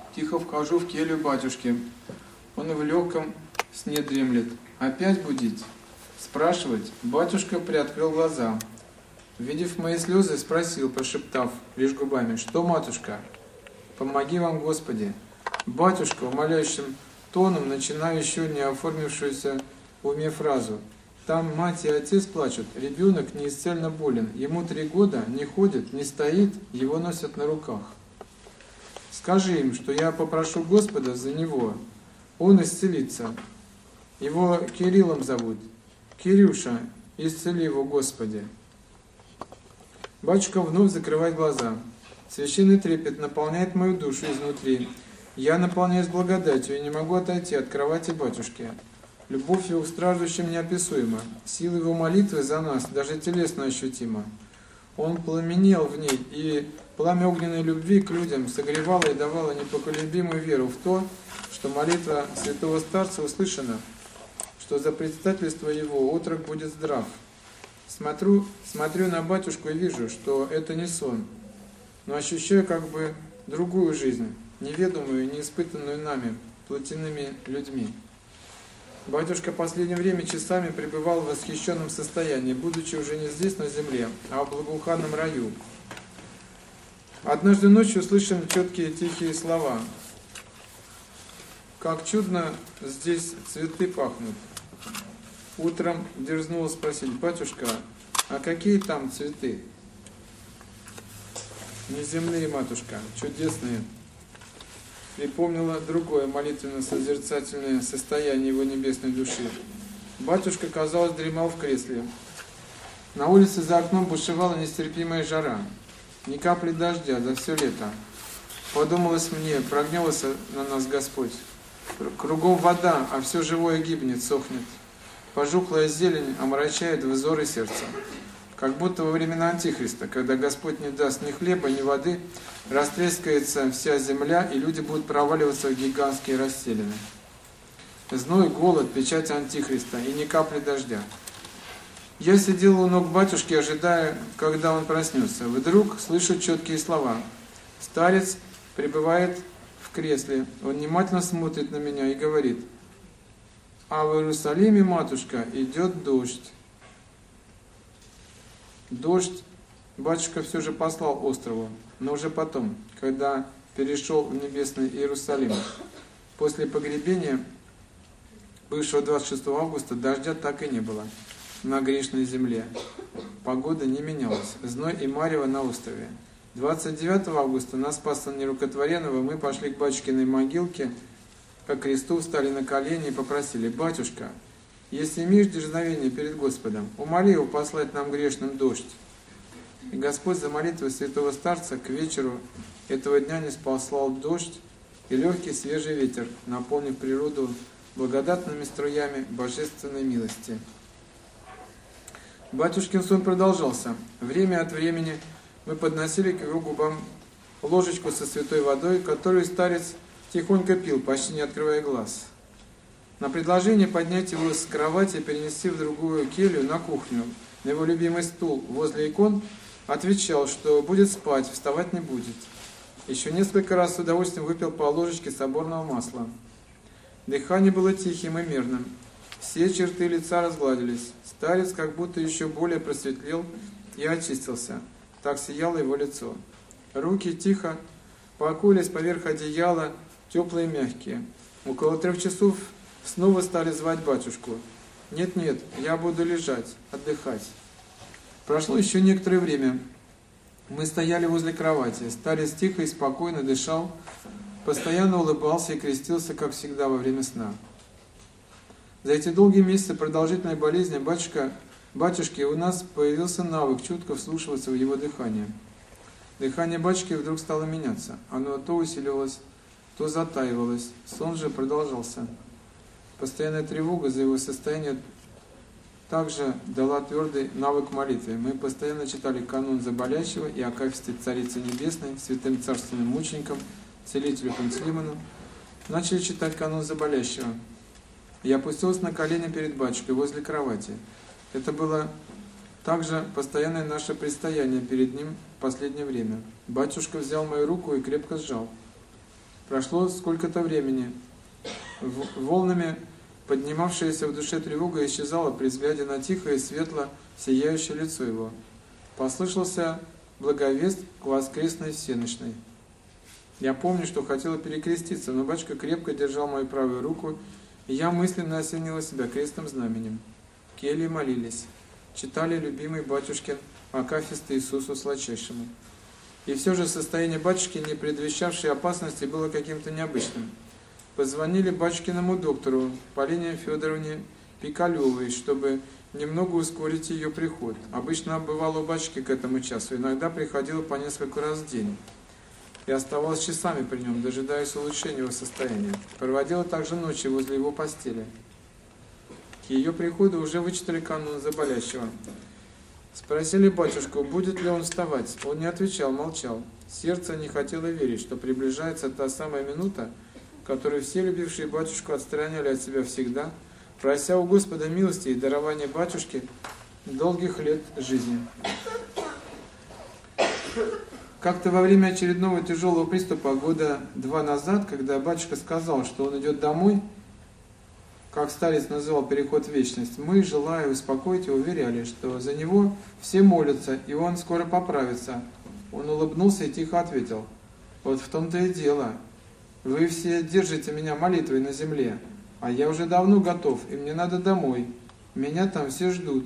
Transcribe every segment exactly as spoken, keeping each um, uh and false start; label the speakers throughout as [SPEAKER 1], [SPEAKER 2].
[SPEAKER 1] Тихо вхожу в келью батюшки. Он в легком сне дремлет. Опять будить? Спрашивать? Батюшка приоткрыл глаза. Увидев мои слезы, спросил, прошептав лишь губами: «Что, матушка? Помоги вам, Господи!» Батюшка, умоляющим тоном, начинаю еще не оформившуюся в уме фразу. Там мать и отец плачут, ребенок неисцельно болен, ему три года, не ходит, не стоит, его носят на руках. Скажи им, что я попрошу Господа за него, он исцелится. Его Кириллом зовут. Кирюша, исцели его, Господи. Батюшка вновь закрывает глаза. Священный трепет наполняет мою душу изнутри. Я наполняюсь благодатью и не могу отойти от кровати батюшки. Любовь его к страждущим неописуема. Сила его молитвы за нас даже телесно ощутима. Он пламенел в ней, и пламя огненной любви к людям согревало и давало непоколебимую веру в то, что молитва святого старца услышана, что за предстательство его отрок будет здрав. Смотрю, смотрю на батюшку и вижу, что это не сон, но ощущаю как бы другую жизнь, неведомую и неиспытанную нами, плотяными людьми. Батюшка в последнее время часами пребывал в восхищенном состоянии, будучи уже не здесь, на земле, а в благоуханном раю. Однажды ночью слышим четкие тихие слова. «Как чудно здесь цветы пахнут». Утром дерзнула спросить: «Батюшка, а какие там цветы?» «Неземные, матушка, чудесные». Припомнила другое молитвенно-созерцательное состояние его небесной души. Батюшка, казалось, дремал в кресле. На улице за окном бушевала нестерпимая жара. Ни капли дождя за все лето. Подумалось мне, прогневался на нас Господь. Кругом вода, а все живое гибнет, сохнет. Пожухлая зелень омрачает взоры сердца. Как будто во времена Антихриста, когда Господь не даст ни хлеба, ни воды, растрескается вся земля, и люди будут проваливаться в гигантские расселины. Зной, голод, печать Антихриста и ни капли дождя. Я сидел у ног батюшки, ожидая, когда он проснется. Вдруг слышу четкие слова. Старец пребывает в кресле, он внимательно смотрит на меня и говорит: «А в Иерусалиме, матушка, идет дождь». Дождь батюшка все же послал острову, но уже потом, когда перешел в небесный Иерусалим. После погребения, бывшего двадцать шестого августа, дождя так и не было на грешной земле. Погода не менялась, зной и марево на острове. двадцать девятого августа на Спаса Нерукотворенного мы пошли к батюшкиной могилке, ко кресту, встали на колени и попросили: «Батюшка, если имеешь дерзновение перед Господом, умоли его послать нам грешным дождь». И Господь за молитвой святого старца к вечеру этого дня ниспослал дождь и легкий свежий ветер, наполнив природу благодатными струями божественной милости. Батюшкин сон продолжался. Время от времени мы подносили к его губам ложечку со святой водой, которую старец тихонько пил, почти не открывая глаз. На предложение поднять его с кровати и перенести в другую келью, на кухню, на его любимый стул возле икон, отвечал, что будет спать, вставать не будет. Еще несколько раз с удовольствием выпил по ложечке соборного масла. Дыхание было тихим и мирным. Все черты лица разгладились. Старец как будто еще более просветлел и очистился. Так сияло его лицо. Руки тихо покоились поверх одеяла, теплые и мягкие. Около трех часов снова стали звать батюшку. «Нет-нет, я буду лежать, отдыхать». Прошло еще некоторое время. Мы стояли возле кровати. Старец тихо и спокойно дышал, постоянно улыбался и крестился, как всегда, во время сна. За эти долгие месяцы продолжительной болезни батюшка, батюшки у нас появился навык чутко вслушиваться в его дыхание. Дыхание батюшки вдруг стало меняться. Оно то усиливалось, то затаивалось. Сон же продолжался. Постоянная тревога за его состояние также дала твердый навык молитвы. Мы постоянно читали канон за болящего и акафисты Царицы Небесной, святым царственным мученикам, целителю Пантелеймону. Начали читать канон за болящего. Я опустился на колени перед батюшкой возле кровати. Это было также постоянное наше предстояние перед ним в последнее время. Батюшка взял мою руку и крепко сжал. Прошло сколько-то времени. Волнами поднимавшаяся в душе тревога исчезала при взгляде на тихое и светло сияющее лицо его. Послышался благовест к воскресной всеночной. Я помню, что хотела перекреститься, но батюшка крепко держал мою правую руку, и я мысленно осенила себя крестным знаменем. В келье молились, читали любимый батюшкин акафист Иисусу Сладчайшему. И все же состояние батюшки, не предвещавшее опасности, было каким-то необычным. Позвонили батюшкиному доктору Полине Федоровне Пикалевой, чтобы немного ускорить ее приход. Обычно бывало у батюшки к этому часу, иногда приходила по несколько раз в день. И оставалась часами при нем, дожидаясь улучшения его состояния. Проводила также ночи возле его постели. К ее приходу уже вычитали канон за болящего. Спросили батюшку, будет ли он вставать. Он не отвечал, молчал. Сердце не хотело верить, что приближается та самая минута, которую все любившие батюшку отстраняли от себя всегда, прося у Господа милости и дарования батюшке долгих лет жизни. Как-то во время очередного тяжелого приступа года два назад, когда батюшка сказал, что он идет домой, как старец называл переход в вечность, мы, желая успокоить его, уверяли, что за него все молятся, и он скоро поправится. Он улыбнулся и тихо ответил: вот в том-то и дело. Вы все держите меня молитвой на земле, а я уже давно готов, и мне надо домой. Меня там все ждут.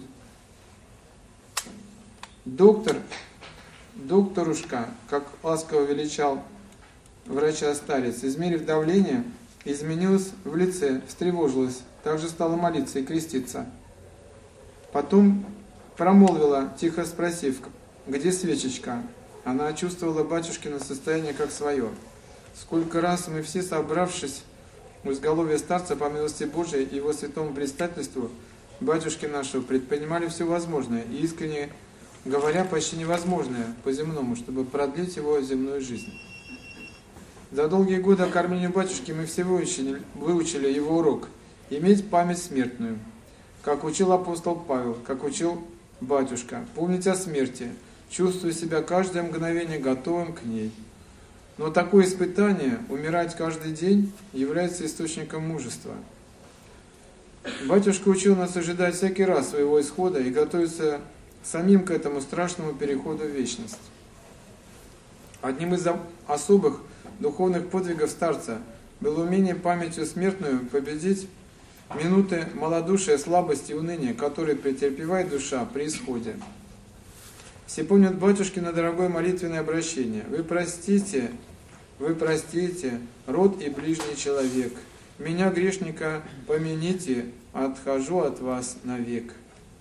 [SPEAKER 1] Доктор, докторушка, как ласково величал врача-старец, измерив давление, изменилась в лице, встревожилась, также стала молиться и креститься. Потом промолвила, тихо спросив, где свечечка. Она чувствовала батюшкино состояние как свое. Сколько раз мы все, собравшись у изголовья старца по милости Божией и его святому предстательству, батюшки нашего, предпринимали все возможное и искренне говоря почти невозможное по-земному, чтобы продлить его земную жизнь. За долгие годы окормления батюшки мы все выучили, выучили его урок – иметь память смертную, как учил апостол Павел, как учил батюшка, помнить о смерти, чувствуя себя каждое мгновение готовым к ней. Но такое испытание, умирать каждый день, является источником мужества. Батюшка учил нас ожидать всякий раз своего исхода и готовиться самим к этому страшному переходу в вечность. Одним из особых духовных подвигов старца было умение памятью смертную победить минуты малодушия, слабости и уныния, которые претерпевает душа при исходе. Все помнят батюшкино дорогое молитвенное обращение: «Вы простите, вы простите, род и ближний человек. Меня, грешника, помяните, отхожу от вас навек».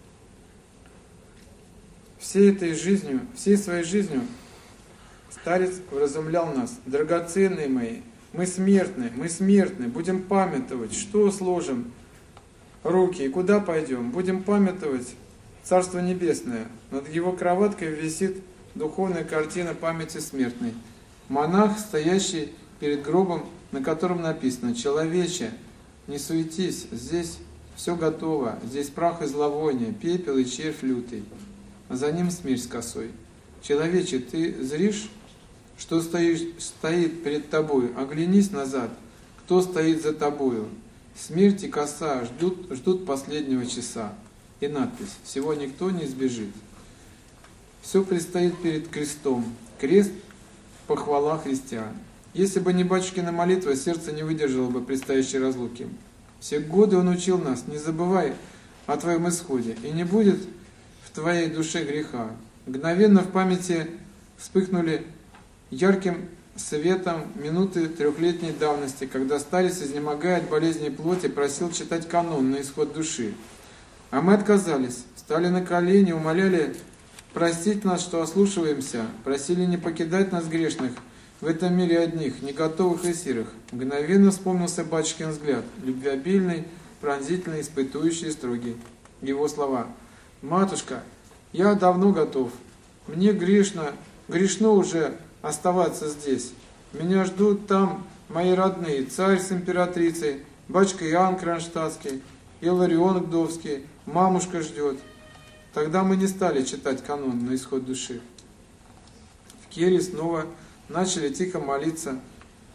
[SPEAKER 1] Всей этой жизнью, всей своей жизнью старец вразумлял нас: драгоценные мои, мы смертны, мы смертны, будем памятовать, что сложим руки и куда пойдем, будем памятовать Царство Небесное. Над его кроваткой висит духовная картина памяти смертной. Монах, стоящий перед гробом, на котором написано: «Человече, не суетись, здесь все готово, здесь прах и зловоние, пепел и червь лютый, а за ним смерть с косой. Человече, ты зришь, что стоишь, стоит перед тобою, оглянись назад, кто стоит за тобою. Смерть и коса ждут, ждут последнего часа». И надпись: «Всего никто не избежит». Все предстоит перед крестом. Крест – похвала христиан. Если бы не батюшкина молитва, сердце не выдержало бы предстоящей разлуки. Все годы он учил нас: не забывай о твоем исходе, и не будет в твоей душе греха. Мгновенно в памяти вспыхнули ярким светом минуты трехлетней давности, когда старец, изнемогая от болезни плоти, просил читать канон на исход души. А мы отказались, встали на колени, умоляли простить нас, что ослушиваемся, просили не покидать нас грешных в этом мире одних, не готовых и сирых. Мгновенно вспомнился батюшкин взгляд, любвеобильный, пронзительный, испытующий и строгий. Его слова: «Матушка, я давно готов, мне грешно, грешно уже оставаться здесь. Меня ждут там мои родные, царь с императрицей, батюшка Иоанн Кронштадтский, Иларион Гдовский, мамушка ждет». Тогда мы не стали читать канон на исход души. В келье снова начали тихо молиться.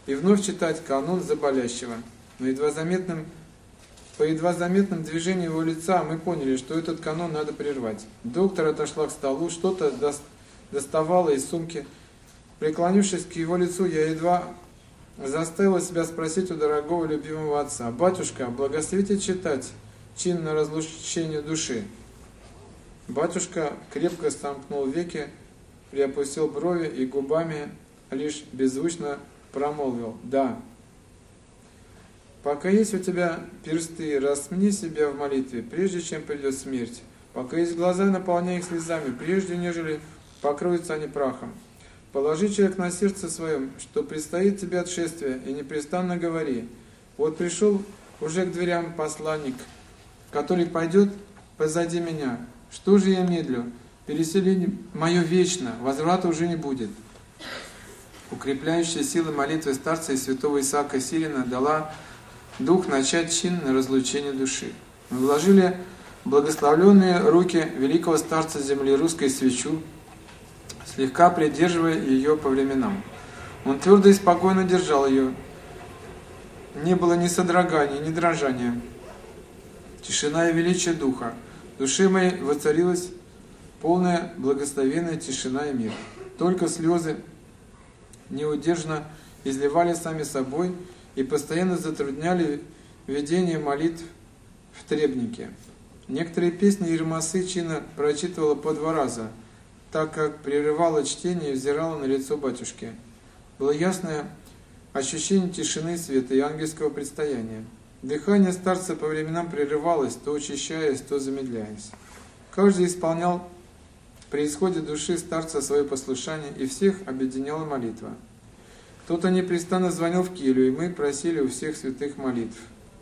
[SPEAKER 1] и вновь читать канон за болящего. Но едва заметным, по едва заметным движению его лица мы поняли, что этот канон надо прервать. Доктор отошла к столу, что-то доставала из сумки. Преклонившись к его лицу, я едва заставила себя спросить у дорогого любимого отца: «Батюшка, благословите читать чин на разлучение души». Батюшка крепко сомкнул веки, приопустил брови и губами лишь беззвучно промолвил: «Да». Пока есть у тебя персты, распни себя в молитве, прежде чем придет смерть. Пока есть глаза, наполняй их слезами, прежде нежели покроются они прахом. Положи, человек, на сердце своем, что предстоит тебе отшествие, и непрестанно говори: вот пришел уже к дверям посланник, который пойдет позади меня. Что же я медлю? Переселение мое вечно, возврата уже не будет. Укрепляющая сила молитвы старца и святого Исаака Сирина дала дух начать чин на разлучение души. Мы вложили благословленные руки великого старца земли русской свечу, слегка придерживая ее по временам. Он твердо и спокойно держал ее. Не было ни содрогания, ни дрожания. Тишина и величие духа. В душе моей воцарилась полная благословенная тишина и мир. Только слезы неудержно изливали сами собой и постоянно затрудняли ведение молитв в требнике. Некоторые песни Ермасы чина прочитывала по два раза, так как прерывала чтение и взирала на лицо батюшки. Было ясное ощущение тишины, света и ангельского предстояния. Дыхание старца по временам прерывалось, то учащаясь, то замедляясь. Каждый исполнял при исходе души старца свое послушание, и всех объединяла молитва. Кто-то непрестанно звонил в келью, и мы просили у всех святых молитв.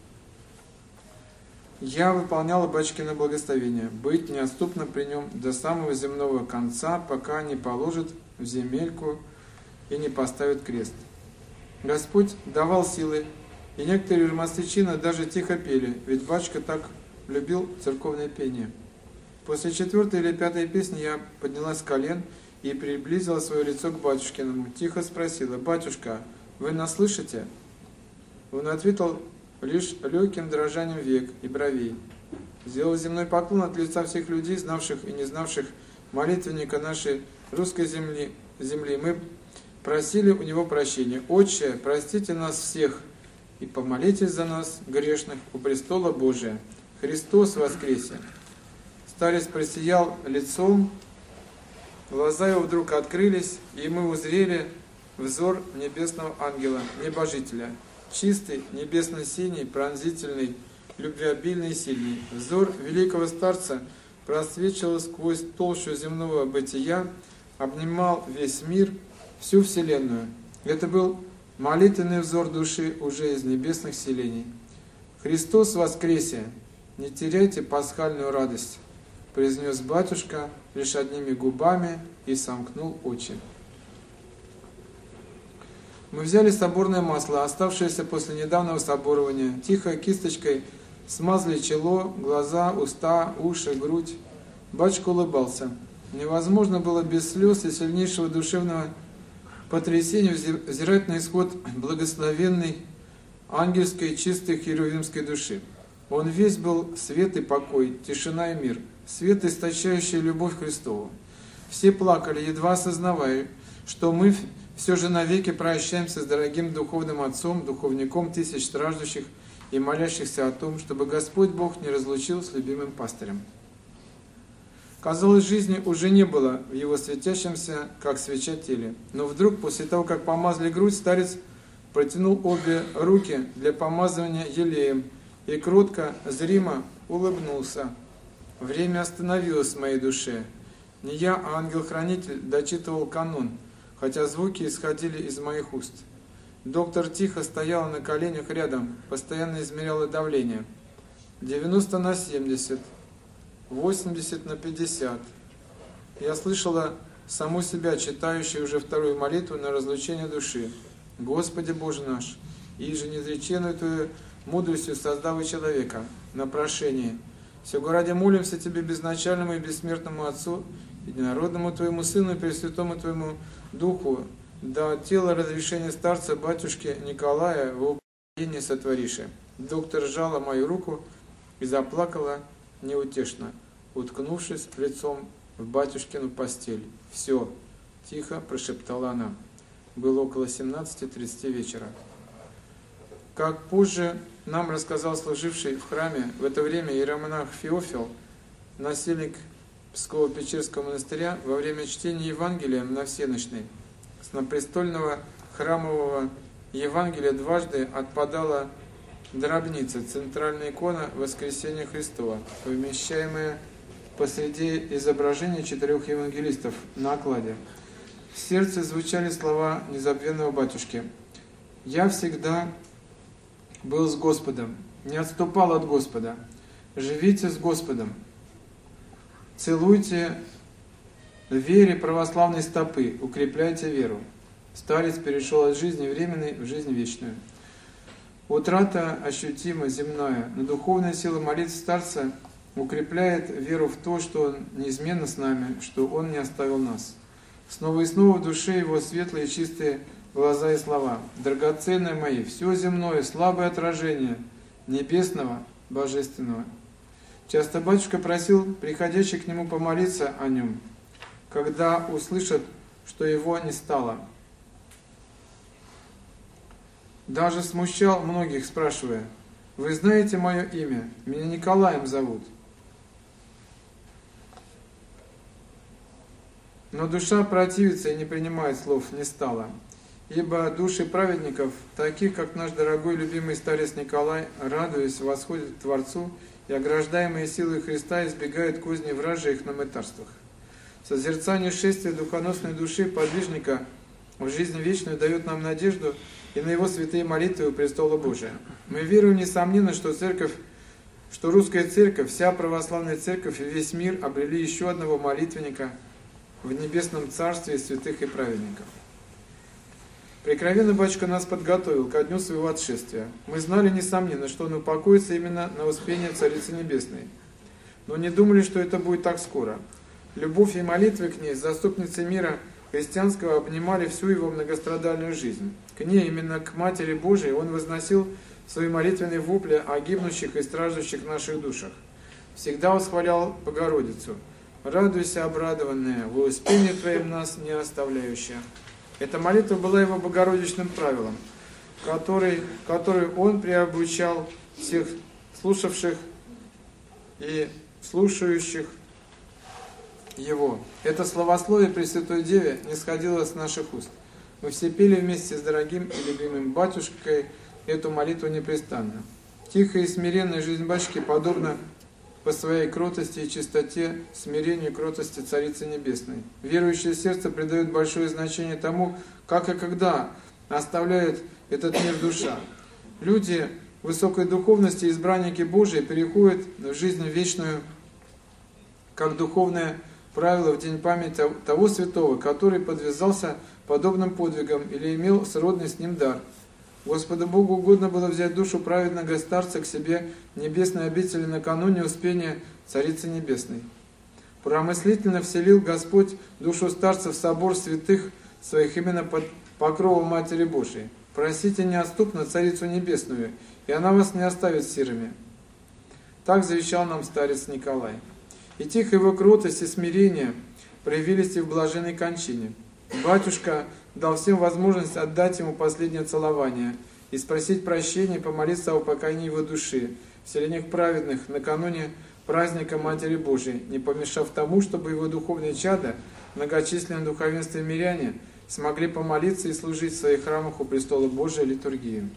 [SPEAKER 1] Я выполняла батюшкино благословение, быть неотступно при нем до самого земного конца, пока не положит в земельку и не поставит крест. Господь давал силы, и некоторые ермасы чина даже тихо пели, ведь батюшка так любил церковное пение. После четвертой или пятой песни я поднялась с колен и приблизила свое лицо к батюшкиному, тихо спросила: «Батюшка, вы нас слышите?» Он ответил лишь легким дрожанием век и бровей. Сделал земной поклон от лица всех людей, знавших и не знавших молитвенника нашей русской земли. земли. Мы просили у него прощения: «Отче, простите нас всех и помолитесь за нас, грешных, у престола Божия. Христос воскресе!» Старец просиял лицом, глаза его вдруг открылись, и мы узрели взор небесного ангела, небожителя, чистый, небесно-синий, пронзительный, любвеобильный и сильный. Взор великого старца просвечивал сквозь толщу земного бытия, обнимал весь мир, всю вселенную. Это был молитвенный взор души уже из небесных селений. «Христос воскресе! Не теряйте пасхальную радость!» произнес батюшка лишь одними губами и сомкнул очи. Мы взяли соборное масло, оставшееся после недавнего соборования, тихо кисточкой смазали чело, глаза, уста, уши, грудь. Батюшка улыбался. Невозможно было без слез и сильнейшего душевного потрясения взирать на исход благословенной ангельской чистой херувимской души. Он весь был свет и покой, тишина и мир, свет, источающий любовь Христову. Все плакали, едва осознавая, что мы все же навеки прощаемся с дорогим духовным отцом, духовником тысяч страждущих и молящихся о том, чтобы Господь Бог не разлучил с любимым пастырем. Казалось, жизни уже не было в его светящемся, как свеча, теле. Но вдруг, после того, как помазали грудь, старец протянул обе руки для помазывания елеем и кротко, зримо улыбнулся. Время остановилось в моей душе. Не я, а ангел-хранитель дочитывал канон, хотя звуки исходили из моих уст. Доктор тихо стояла на коленях рядом, постоянно измеряла давление. девяносто на семьдесят, восемьдесят на пятьдесят. Я слышала саму себя, читающую уже вторую молитву на разлучение души. «Господи Боже наш, иже неизреченную Твою мудростью создав и человека, на прошение. Всего ради молимся Тебе, безначальному и бессмертному Отцу, единородному Твоему Сыну и Пресвятому Твоему Духу, до тела разрешения старца батюшки Николая в упоении сотвориши. Доктор сжала мою руку и заплакала неутешно, уткнувшись лицом в батюшкину постель. «Все», — тихо прошептала она. Было около семнадцати тридцати вечера. Как позже нам рассказал служивший в храме в это время иеромонах Феофил, насельник Псково-Печерского монастыря, во время чтения Евангелия на всеночной с напрестольного храмового Евангелия дважды отпадала дробница, центральная икона Воскресения Христова, помещаемая посреди изображения четырех евангелистов на окладе. В сердце звучали слова незабвенного батюшки: «Я всегда был с Господом, не отступал от Господа. Живите с Господом. Целуйте в вере православной стопы, укрепляйте веру». Старец перешел от жизни временной в жизнь вечную. Утрата ощутима земная, но духовная сила молитв старца укрепляет веру в то, что Он неизменно с нами, что Он не оставил нас. Снова и снова в душе его светлые и чистые глаза и слова: «Драгоценные мои, все земное, слабое отражение небесного, божественного». Часто батюшка просил приходящих к нему помолиться о нем, когда услышат, что его не стало. Даже смущал многих, спрашивая: «Вы знаете мое имя? Меня Николаем зовут». Но душа противится и не принимает слов «не стало». Ибо души праведников, таких как наш дорогой любимый старец Николай, радуясь, восходят к Творцу и, ограждаемые силой Христа, избегают козни вражьих на мытарствах. Созерцание шествия духоносной души подвижника в жизнь вечную дает нам надежду и на его святые молитвы у престола Божия. Мы веруем, несомненно, что церковь, что русская церковь, вся православная церковь и весь мир обрели еще одного молитвенника в небесном царстве святых и праведников. Прекровенный батюшка нас подготовил ко дню своего отшествия. Мы знали, несомненно, что он упокоится именно на успение Царицы Небесной, но не думали, что это будет так скоро. Любовь и молитвы к ней, заступницы мира христианского, обнимали всю его многострадальную жизнь. К ней, именно к Матери Божией, он возносил свои молитвенные вопли о гибнущих и страждущих наших душах. Всегда восхвалял Богородицу: «Радуйся, обрадованная, во успении Твоем нас не оставляющая». Эта молитва была его богородичным правилом, который, который он преобучал всех слушавших и слушающих его. Это словословие Пресвятой Деве не сходило с наших уст. Мы все пели вместе с дорогим и любимым батюшкой эту молитву непрестанно. Тихая и смиренная жизнь батюшки подобна по своей кротости и чистоте смирению и кротости Царицы Небесной. Верующее сердце придает большое значение тому, как и когда оставляет этот мир душа. Люди высокой духовности, избранники Божии, переходят в жизнь вечную, как духовное правило, в день памяти того святого, который подвязался подобным подвигом или имел сродный с ним дар. Господу Богу угодно было взять душу праведного старца к себе в небесной обители накануне успения Царицы Небесной. Промыслительно вселил Господь душу старца в собор святых своих именно под покровом Матери Божией. Просите неотступно Царицу Небесную, и она вас не оставит сирыми. Так завещал нам старец Николай. И тихая его кротость и смирение проявились и в блаженной кончине. Батюшка дал всем возможность отдать ему последнее целование и спросить прощения и помолиться о упокоении его души в селениях праведных накануне праздника Матери Божией, не помешав тому, чтобы его духовные чада, многочисленные духовенства и миряне, смогли помолиться и служить в своих храмах у престола Божия литургии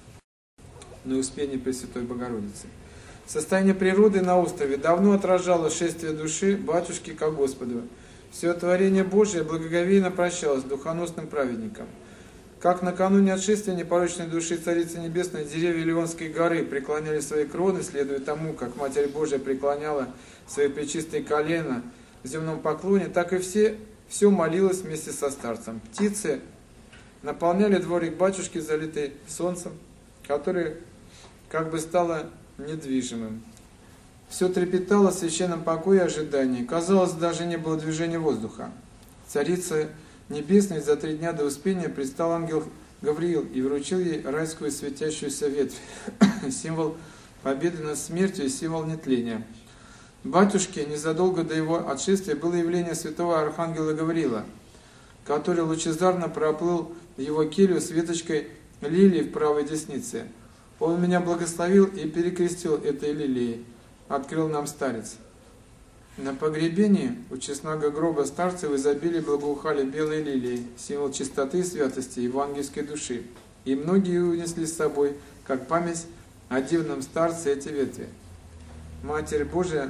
[SPEAKER 1] на успение Пресвятой Богородицы. Состояние природы на острове давно отражало шествие души батюшки ко Господу. Все творение Божие благоговейно прощалось духоносным праведникам. Как накануне отшествия непорочной души Царицы Небесной деревья Леонской горы преклоняли свои кроны, следуя тому, как Матерь Божия преклоняла свои пречистые колена в земном поклоне, так и все, все молилось вместе со старцем. Птицы наполняли дворик батюшки, залитый солнцем, который как бы стало недвижимым. Все трепетало в священном покое и ожидании. Казалось, даже не было движения воздуха. Царица Небесной за три дня до Успения предстал ангел Гавриил и вручил ей райскую светящуюся ветвь, символ победы над смертью и символ нетления. Батюшке незадолго до его отшествия было явление святого архангела Гавриила, который лучезарно проплыл в его келью с веточкой лилии в правой деснице. Он меня благословил и перекрестил этой лилией, открыл нам старец. На погребении у честного гроба старца в изобилии благоухали белые лилии, символ чистоты и святости евангельской души. И многие унесли с собой, как память о дивном старце, эти ветви. Матерь Божия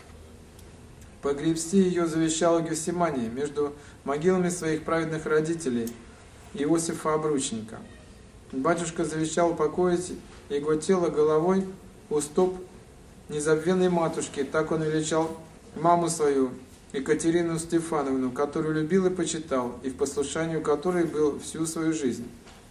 [SPEAKER 1] погребсти ее завещала в Гефсимании между могилами своих праведных родителей Иосифа Обручника. Батюшка завещал упокоить его тело головой у стоп незабвенной матушки, так он величал маму свою, Екатерину Стефановну, которую любил и почитал, и в послушании которой был всю свою жизнь.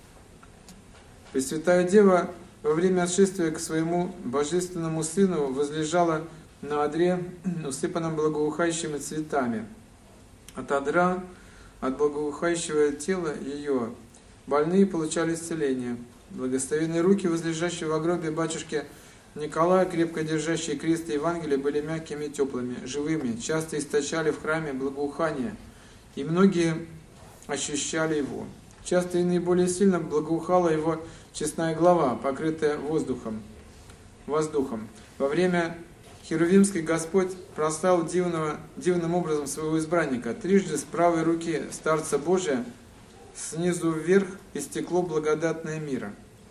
[SPEAKER 1] Пресвятая Дева во время отшествия к своему божественному сыну возлежала на одре, усыпанном благоухающими цветами. От одра, от благоухающего тела ее, больные получали исцеление. Благословенные руки, возлежащие в гробе батюшки Николая, крепко держащие крест и Евангелие, были мягкими и теплыми, живыми, часто источали в храме благоухание, и многие ощущали его. Часто и наиболее сильно благоухала его честная глава, покрытая воздухом. воздухом. Во время Херувимской Господь прославил дивного, дивным образом своего избранника. Трижды с правой руки Старца Божия снизу вверх истекло благодатное мира.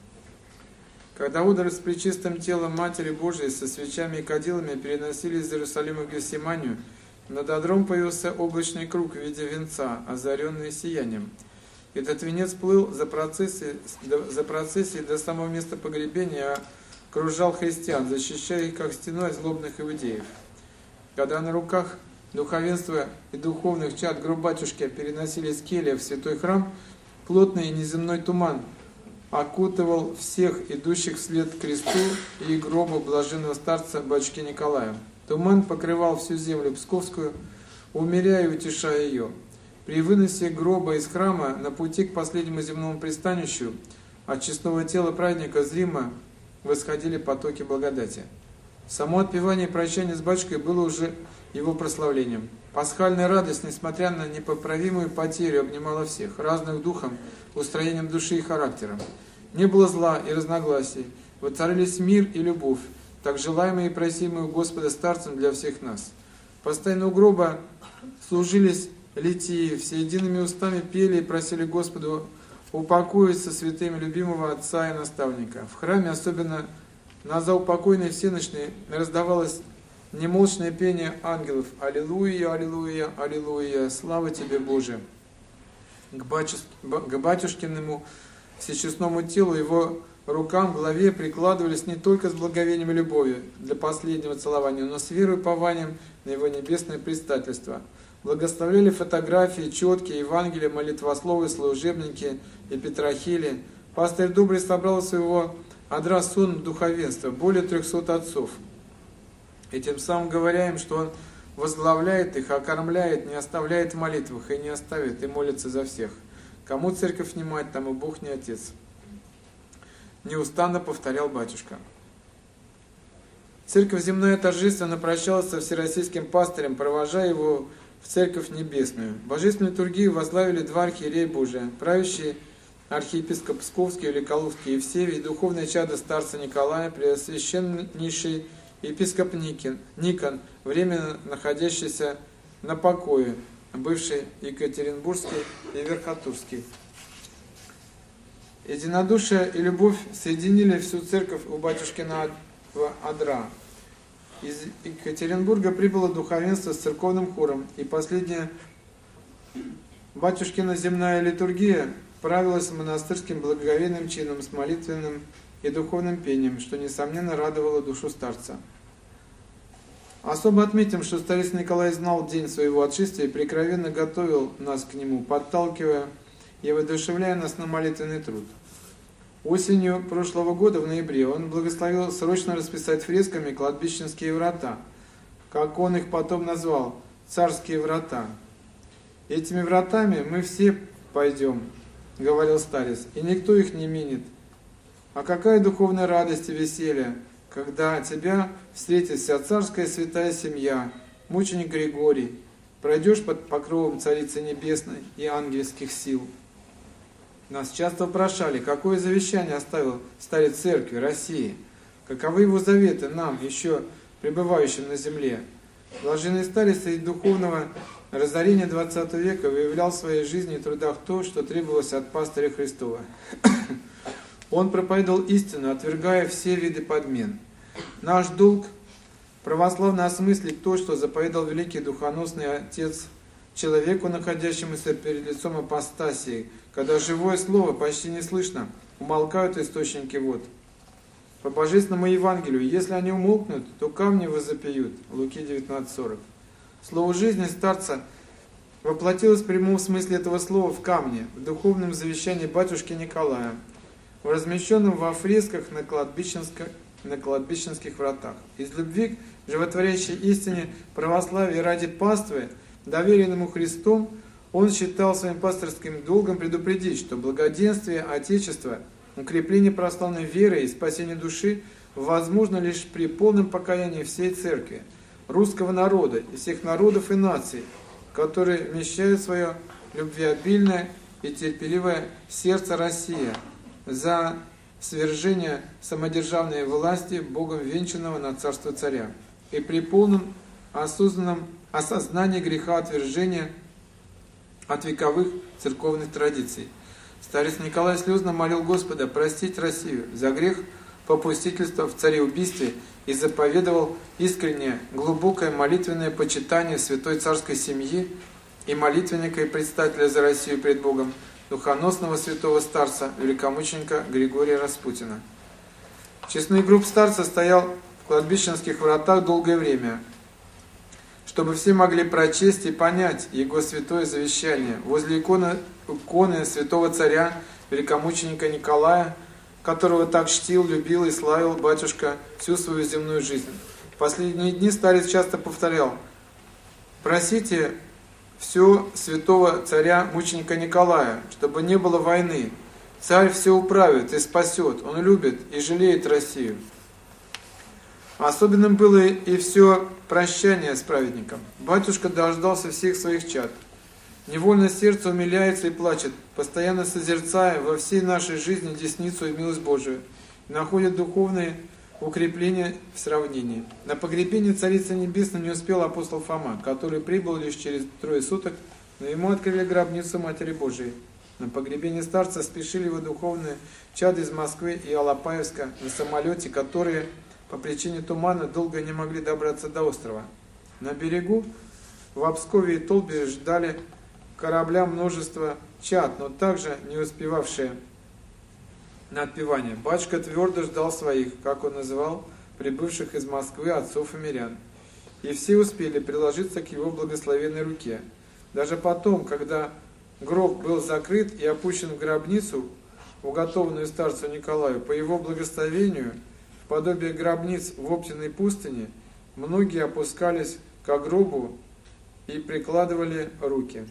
[SPEAKER 1] Когда удары с пречистым телом Матери Божией со свечами и кадилами переносились из Иерусалима в Гефсиманию, над одром появился облачный круг в виде венца, озаренный сиянием. Этот венец плыл за процессией, за процессией до самого места погребения, окружал христиан, защищая их как стеной от злобных иудеев. Когда на руках духовенства и духовных чад гроб батюшки переносились в келье в святой храм, плотный и неземной туман окутывал всех идущих вслед к кресту и гробу блаженного старца батюшки Николая. Туман покрывал всю землю Псковскую, умеряя и утешая ее. При выносе гроба из храма на пути к последнему земному пристанищу от честного тела праведника зримо восходили потоки благодати. Само отпевание и прощание с батюшкой было уже его прославлением. Пасхальная радость, несмотря на непоправимую потерю, обнимала всех, разных духом, устроением души и характером. Не было зла и разногласий, воцарились мир и любовь, так желаемые и просимые у Господа старцем для всех нас. Постоянно у гроба служились литии, все едиными устами пели и просили Господу упокоить со святыми любимого отца и наставника. В храме, особенно на заупокойной всеночной, раздавалось немолчное пение ангелов: «Аллилуйя, аллилуйя, аллилуйя, слава тебе, Боже!» К, батюш... к батюшкиному всечестному телу, его рукам, главе прикладывались не только с благовением и любовью для последнего целования, но с верой и упованием на его небесное предстательство. Благословляли фотографии, четкие, Евангелия, молитвословы, служебники и петрохили. Пастырь Добрый собрал своего одра сон духовенства, более трехсот отцов. И тем самым говоря им, что он возглавляет их, окормляет, не оставляет в молитвах и не оставит, и молится за всех. Кому церковь не мать, тому Бог не отец. Неустанно повторял батюшка. Церковь земная торжественно прощалась со всероссийским пастырем, провожая его в церковь небесную. Божественную литургию возглавили два архиерея Божия, правящий архиепископ Псковский, Великолукский Евсевий, духовное чадо старца Николая, преосвященнейший епископ Никон, Никон, временно находящийся на покое, бывший Екатеринбургский и Верхотурский. Единодушие и любовь соединили всю церковь у батюшкина одра. Из Екатеринбурга прибыло духовенство с церковным хором, и последняя батюшкина земная литургия правилась монастырским благоговейным чином с молитвенным и духовным пением, что, несомненно, радовало душу старца. Особо отметим, что старец Николай знал день своего отшествия и прикровенно готовил нас к нему, подталкивая и воодушевляя нас на молитвенный труд. Осенью прошлого года, в ноябре, он благословил срочно расписать фресками кладбищенские врата, как он их потом назвал, царские врата. Этими вратами мы все пойдем, говорил старец, и никто их не минит. А какая духовная радость и веселье, когда тебя встретит вся царская святая семья, мученик Григорий, пройдешь под покровом Царицы Небесной и ангельских сил. Нас часто вопрошали, какое завещание оставил старец Церкви России, каковы его заветы нам, еще пребывающим на земле. Блаженный старец среди духовного разорения двадцатого века выявлял в своей жизни и трудах то, что требовалось от пастыря Христова. Он проповедовал истину, отвергая все виды подмен. Наш долг православно осмыслить то, что заповедал великий духоносный Отец человеку, находящемуся перед лицом апостасии, когда живое слово почти не слышно, умолкают источники вод. По Божественному Евангелию, если они умолкнут, то камни возопьют. Луки девятнадцать сорок. Слово жизни старца воплотилось в прямом смысле этого слова в камне, в духовном завещании батюшки Николая, в размещенном во фресках на кладбищенских, на кладбищенских вратах. Из любви к животворящей истине православия ради паствы, доверенному Христом, он считал своим пасторским долгом предупредить, что благоденствие Отечества, укрепление православной веры и спасение души возможно лишь при полном покаянии всей Церкви, русского народа и всех народов и наций, которые вмещают свое любвеобильное и терпеливое сердце Россия за свержение самодержавной власти Богом венчанного на царство царя и при полном осознанном осознании греха отвержения от вековых церковных традиций. Старец Николай слезно молил Господа простить Россию за грех попустительства в цареубийстве и заповедовал искреннее, глубокое молитвенное почитание святой царской семьи и молитвенника и предстателя за Россию пред Богом, духоносного святого старца, великомученика Григория Распутина. Честный гроб старца стоял в кладбищенских вратах долгое время, чтобы все могли прочесть и понять его святое завещание возле иконы, иконы святого царя, великомученика Николая, которого так чтил, любил и славил батюшка всю свою земную жизнь. В последние дни старец часто повторял: «Просите все святого царя, мученика Николая, чтобы не было войны. Царь все управит и спасет, он любит и жалеет Россию». Особенным было и все прощание с праведником. Батюшка дождался всех своих чад. Невольно сердце умиляется и плачет, постоянно созерцая во всей нашей жизни десницу и милость Божию, и находит духовные укрепления в сравнении. На погребение Царицы Небесной не успел апостол Фома, который прибыл лишь через трое суток, но ему открыли гробницу Матери Божией. На погребение старца спешили его духовные чады из Москвы и Алапаевска на самолете, которые по причине тумана долго не могли добраться до острова. На берегу в Обскове и Толбе ждали корабля множество чад, но также не успевавшие на отпевание. Батюшка твердо ждал своих, как он называл, прибывших из Москвы отцов и мирян. И все успели приложиться к его благословенной руке. Даже потом, когда гроб был закрыт и опущен в гробницу, уготованную старцу Николаю, по его благословению, в подобие гробниц в Оптиной пустыне, многие опускались к гробу и прикладывали руки.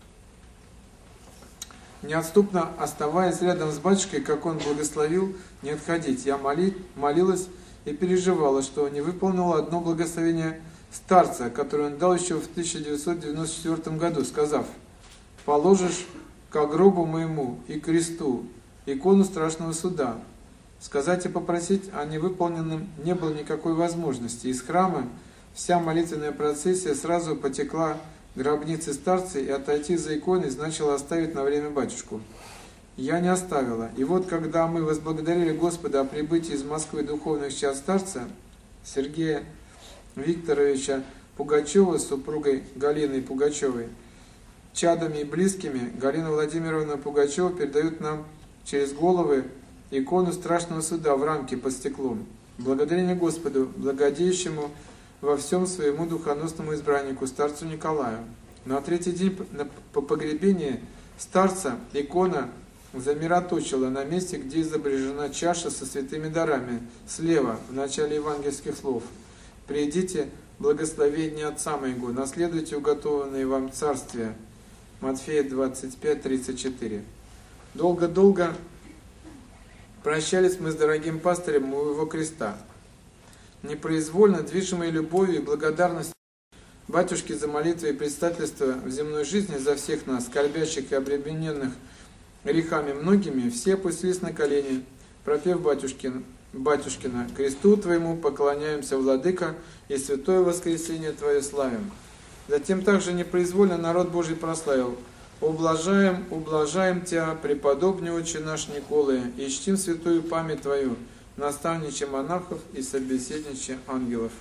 [SPEAKER 1] Неотступно оставаясь рядом с батюшкой, как он благословил, не отходить, я моли, молилась и переживала, что не выполнила одно благословение старца, которое он дал еще в тысяча девятьсот девяносто четвёртом году, сказав: «Положишь ко гробу моему и кресту икону страшного суда». Сказать и попросить о невыполненном не было никакой возможности. Из храма вся молитвенная процессия сразу потекла к гробнице старца, и отойти за иконой значило оставить на время батюшку. Я не оставила. И вот когда мы возблагодарили Господа о прибытии из Москвы духовных чад старца, Сергея Викторовича Пугачева с супругой Галиной Пугачевой, чадами и близкими, Галина Владимировна Пугачева передает нам через головы икону страшного суда в рамке под стеклом. Благодарение Господу, благодеющему во всем своему духоносному избраннику, старцу Николаю. На третий день по погребении старца икона замироточила на месте, где изображена чаша со святыми дарами, слева, в начале евангельских слов: «Придите, благословение Отца моего, наследуйте уготованное вам царствие, Матфея двадцать пять тридцать четыре. Долго-долго прощались мы с дорогим пастырем у его креста. Непроизвольно, движимой любовью и благодарностью батюшке за молитвы и предстательство в земной жизни за всех нас, скорбящих и обремененных грехами многими, все опустились на колени, пропев батюшкин, Батюшкина, кресту Твоему поклоняемся, Владыка, и святое воскресение Твое славим. Затем также непроизвольно народ Божий прославил: «Ублажаем, ублажаем Тебя, преподобный Отче наш Николая, и чтим святую память Твою, наставниче монахов и собеседниче ангелов».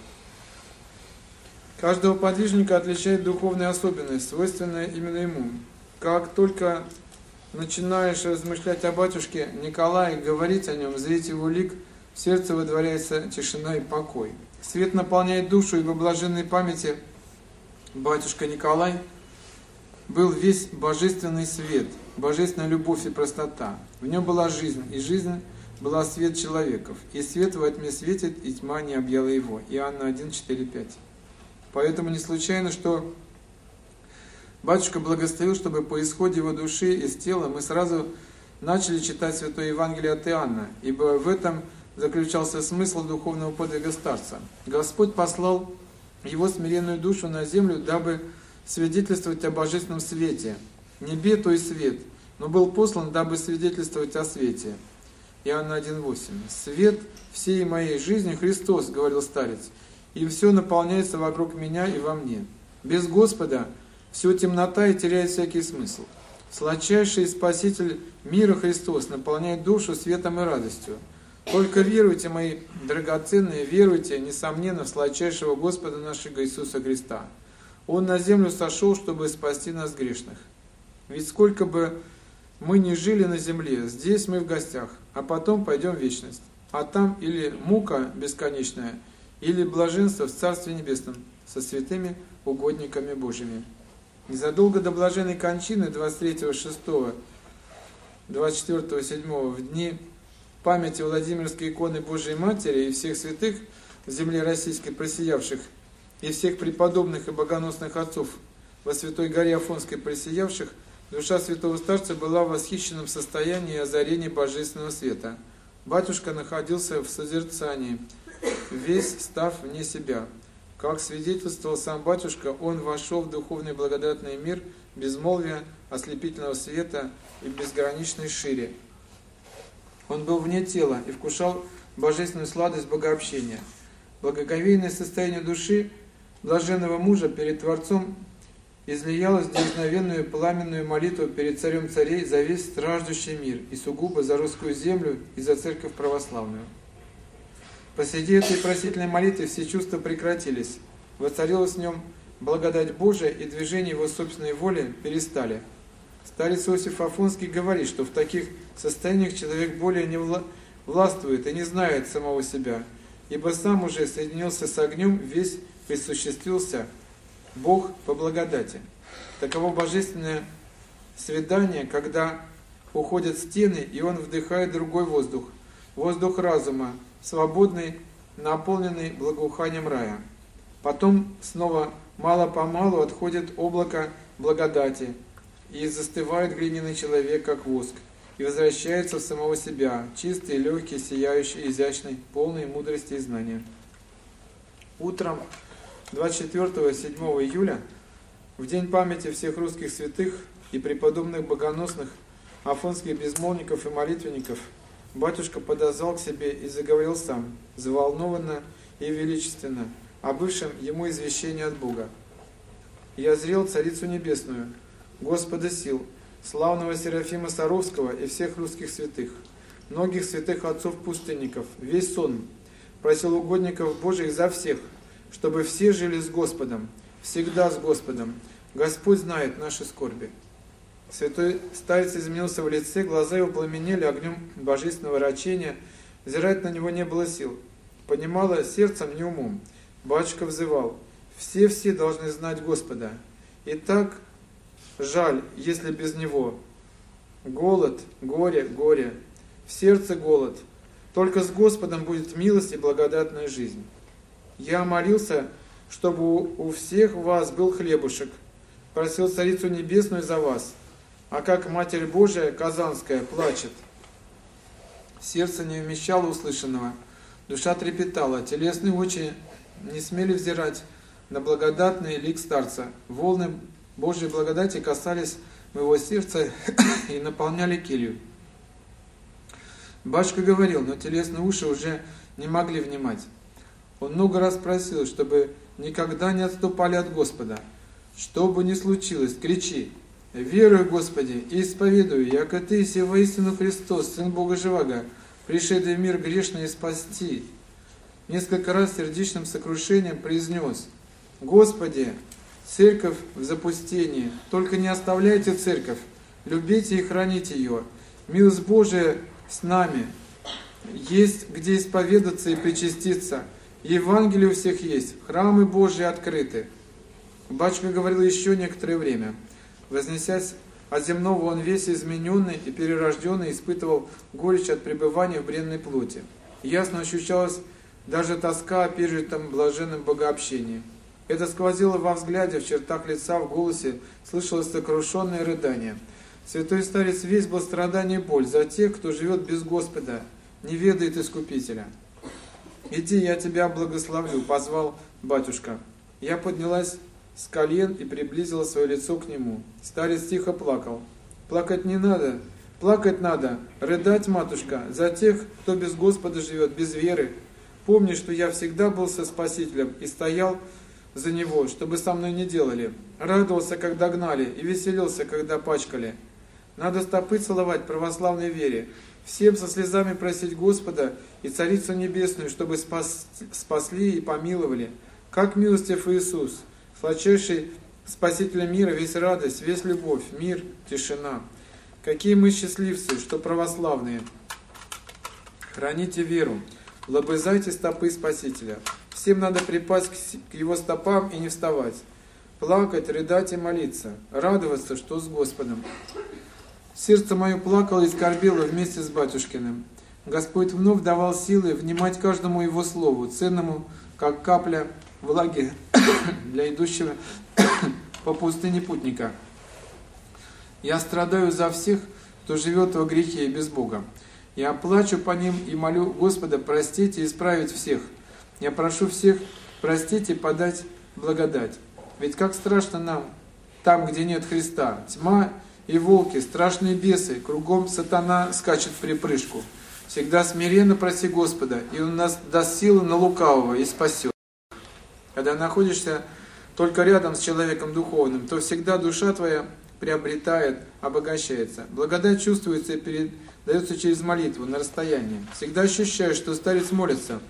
[SPEAKER 1] Каждого подвижника отличает духовная особенность, свойственная именно ему. Как только начинаешь размышлять о батюшке Николае, говорить о нем, зрить его лик, в сердце выдворяется тишина и покой. Свет наполняет душу, и в блаженной памяти батюшка Николай был весь божественный свет, божественная любовь и простота. В нем была жизнь, и жизнь была свет человеков. И свет во тьме светит, и тьма не объяла его. Иоанна один, четыре, пять. Поэтому не случайно, что батюшка благословил, чтобы по исходе его души из тела мы сразу начали читать Святое Евангелие от Иоанна, ибо в этом заключался смысл духовного подвига старца. Господь послал его смиренную душу на землю, дабы свидетельствовать о божественном свете. Не бедой свет, но был послан, дабы свидетельствовать о свете. Иоанна один, восемь. «Свет всей моей жизни Христос, — говорил старец, — и все наполняется вокруг меня и во мне. Без Господа все темнота и теряет всякий смысл. Сладчайший Спаситель мира Христос наполняет душу светом и радостью. Только веруйте, мои драгоценные, веруйте, несомненно, в сладчайшего Господа нашего Иисуса Христа. Он на землю сошел, чтобы спасти нас грешных. Ведь сколько бы мы ни жили на земле, здесь мы в гостях, а потом пойдем в вечность. А там или мука бесконечная, или блаженство в Царстве Небесном со святыми угодниками Божьими». Незадолго до блаженной кончины двадцать третьего шестого, двадцать четвёртого седьмого в дни памяти Владимирской иконы Божией Матери и всех святых в земле российской просиявших, и всех преподобных и богоносных отцов во Святой горе Афонской просиявших, душа святого старца была в восхищенном состоянии озарения божественного света. Батюшка находился в созерцании, весь став вне себя. Как свидетельствовал сам батюшка, он вошел в духовный благодатный мир безмолвия, ослепительного света и безграничной шире. Он был вне тела и вкушал божественную сладость богообщения. Благоговейное состояние души блаженного мужа перед Творцом излиялось в дерзновенную пламенную молитву перед Царем Царей за весь страждущий мир и сугубо за русскую землю и за Церковь Православную. Посреди этой просительной молитвы все чувства прекратились, воцарилась в нем благодать Божия, и движения его собственной воли перестали. Старец Иосиф Афонский говорит, что в таких состояниях человек более не властвует и не знает самого себя, ибо сам уже соединился с огнем, весь присуществился Бог по благодати. Таково божественное свидание, когда уходят стены, и он вдыхает другой воздух, воздух разума, свободный, наполненный благоуханием рая. Потом снова мало-помалу отходит облако благодати, и застывает глиняный человек, как воск, и возвращается в самого себя, чистый, легкий, сияющий, изящный, полный мудрости и знания. Утром двадцать четвёртого седьмого июля, в день памяти всех русских святых и преподобных богоносных, афонских безмолвников и молитвенников, батюшка подозвал к себе и заговорил сам, заволнованно и величественно, о бывшем ему извещении от Бога. «Я зрел Царицу Небесную, Господа сил, славного Серафима Саровского и всех русских святых, многих святых отцов-пустынников, весь сон, просил угодников Божьих за всех, чтобы все жили с Господом, всегда с Господом. Господь знает наши скорби». Святой старец изменился в лице, глаза его пламенели огнем божественного рачения, взирать на него не было сил. Понимало сердцем, не умом. Батюшка взывал: «Все-все должны знать Господа. И так жаль, если без Него. Голод, горе, горе. В сердце голод. Только с Господом будет милость и благодатная жизнь. Я молился, чтобы у всех вас был хлебушек, просил Царицу Небесную за вас, а как Матерь Божия Казанская плачет. Сердце не вмещало услышанного, душа трепетала, телесные очи не смели взирать на благодатный лик старца. Волны Божьей благодати касались моего сердца и наполняли келью. Батюшка говорил, но телесные уши уже не могли внимать. Он много раз просил, чтобы никогда не отступали от Господа. Что бы ни случилось, кричи: «Верую, Господи, и исповедую, яко Ты, се воистину Христос, Сын Бога Живаго, пришедший в мир грешный и спасти». Несколько раз сердечным сокрушением произнес: «Господи, церковь в запустении, только не оставляйте церковь, любите и храните ее. Милость Божия с нами, есть где исповедаться и причаститься. Евангелие у всех есть, храмы Божьи открыты». Батюшка говорил еще некоторое время. Вознесясь от земного, он весь измененный и перерожденный испытывал горечь от пребывания в бренной плоти. Ясно ощущалась даже тоска о пережитом блаженном богообщении. Это сквозило во взгляде, в чертах лица, в голосе слышалось сокрушенное рыдание. Святой старец весь был страдание и боль за тех, кто живет без Господа, не ведает Искупителя. «Иди, я тебя благословлю», — позвал батюшка. Я поднялась с колен и приблизила свое лицо к нему. Старец тихо плакал. «Плакать не надо, плакать надо, рыдать, матушка, за тех, кто без Господа живет, без веры. Помни, что я всегда был со Спасителем и стоял за Него, чтобы со мной не делали. Радовался, когда гнали, и веселился, когда пачкали. Надо стопы целовать православной вере, всем со слезами просить Господа и Царицу Небесную, чтобы спас, спасли и помиловали. Как милостив Иисус, сладчайший Спаситель мира, весь радость, весь любовь, мир, тишина. Какие мы счастливцы, что православные! Храните веру, лобызайте стопы Спасителя. Всем надо припасть к Его стопам и не вставать. Плакать, рыдать и молиться, радоваться, что с Господом. Сердце мое плакало и скорбело вместе с батюшкиным. Господь вновь давал силы внимать каждому Его слову, ценному, как капля влаги для идущего по пустыне путника. Я страдаю за всех, кто живет во грехе и без Бога. Я плачу по ним и молю Господа простить и исправить всех. Я прошу всех простить и подать благодать. Ведь как страшно нам там, где нет Христа. Тьма и волки, страшные бесы, кругом сатана скачет в припрыжку. Всегда смиренно проси Господа, и Он нас даст силы на лукавого и спасет. Когда находишься только рядом с человеком духовным, то всегда душа твоя приобретает, обогащается. Благодать чувствуется и передается через молитву на расстоянии. Всегда ощущаешь, что старец молится.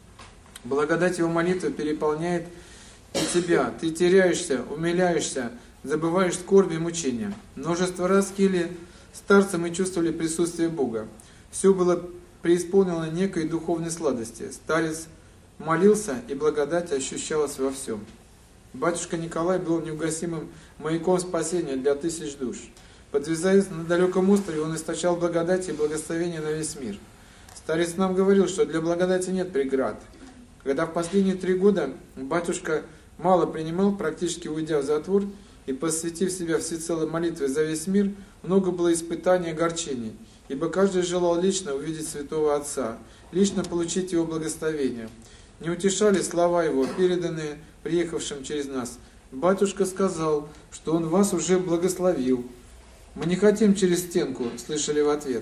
[SPEAKER 1] Благодать его молитвы переполняет и тебя. Ты теряешься, умиляешься, забываешь скорби и мучения. Множество раз кели старца мы чувствовали присутствие Бога. Все было преисполнено некой духовной сладости. Старец молился, и благодать ощущалась во всем. Батюшка Николай был неугасимым маяком спасения для тысяч душ. Подвязаясь на далеком острове, он источал благодать и благословение на весь мир. Старец нам говорил, что для благодати нет преград. Когда в последние три года батюшка мало принимал, практически уйдя в затвор и посвятив себя всецело молитве за весь мир, много было испытаний и огорчений, ибо каждый желал лично увидеть святого Отца, лично получить его благословение. Не утешали слова его, переданные приехавшим через нас. Батюшка сказал, что он вас уже благословил. Мы не хотим через стенку, слышали в ответ.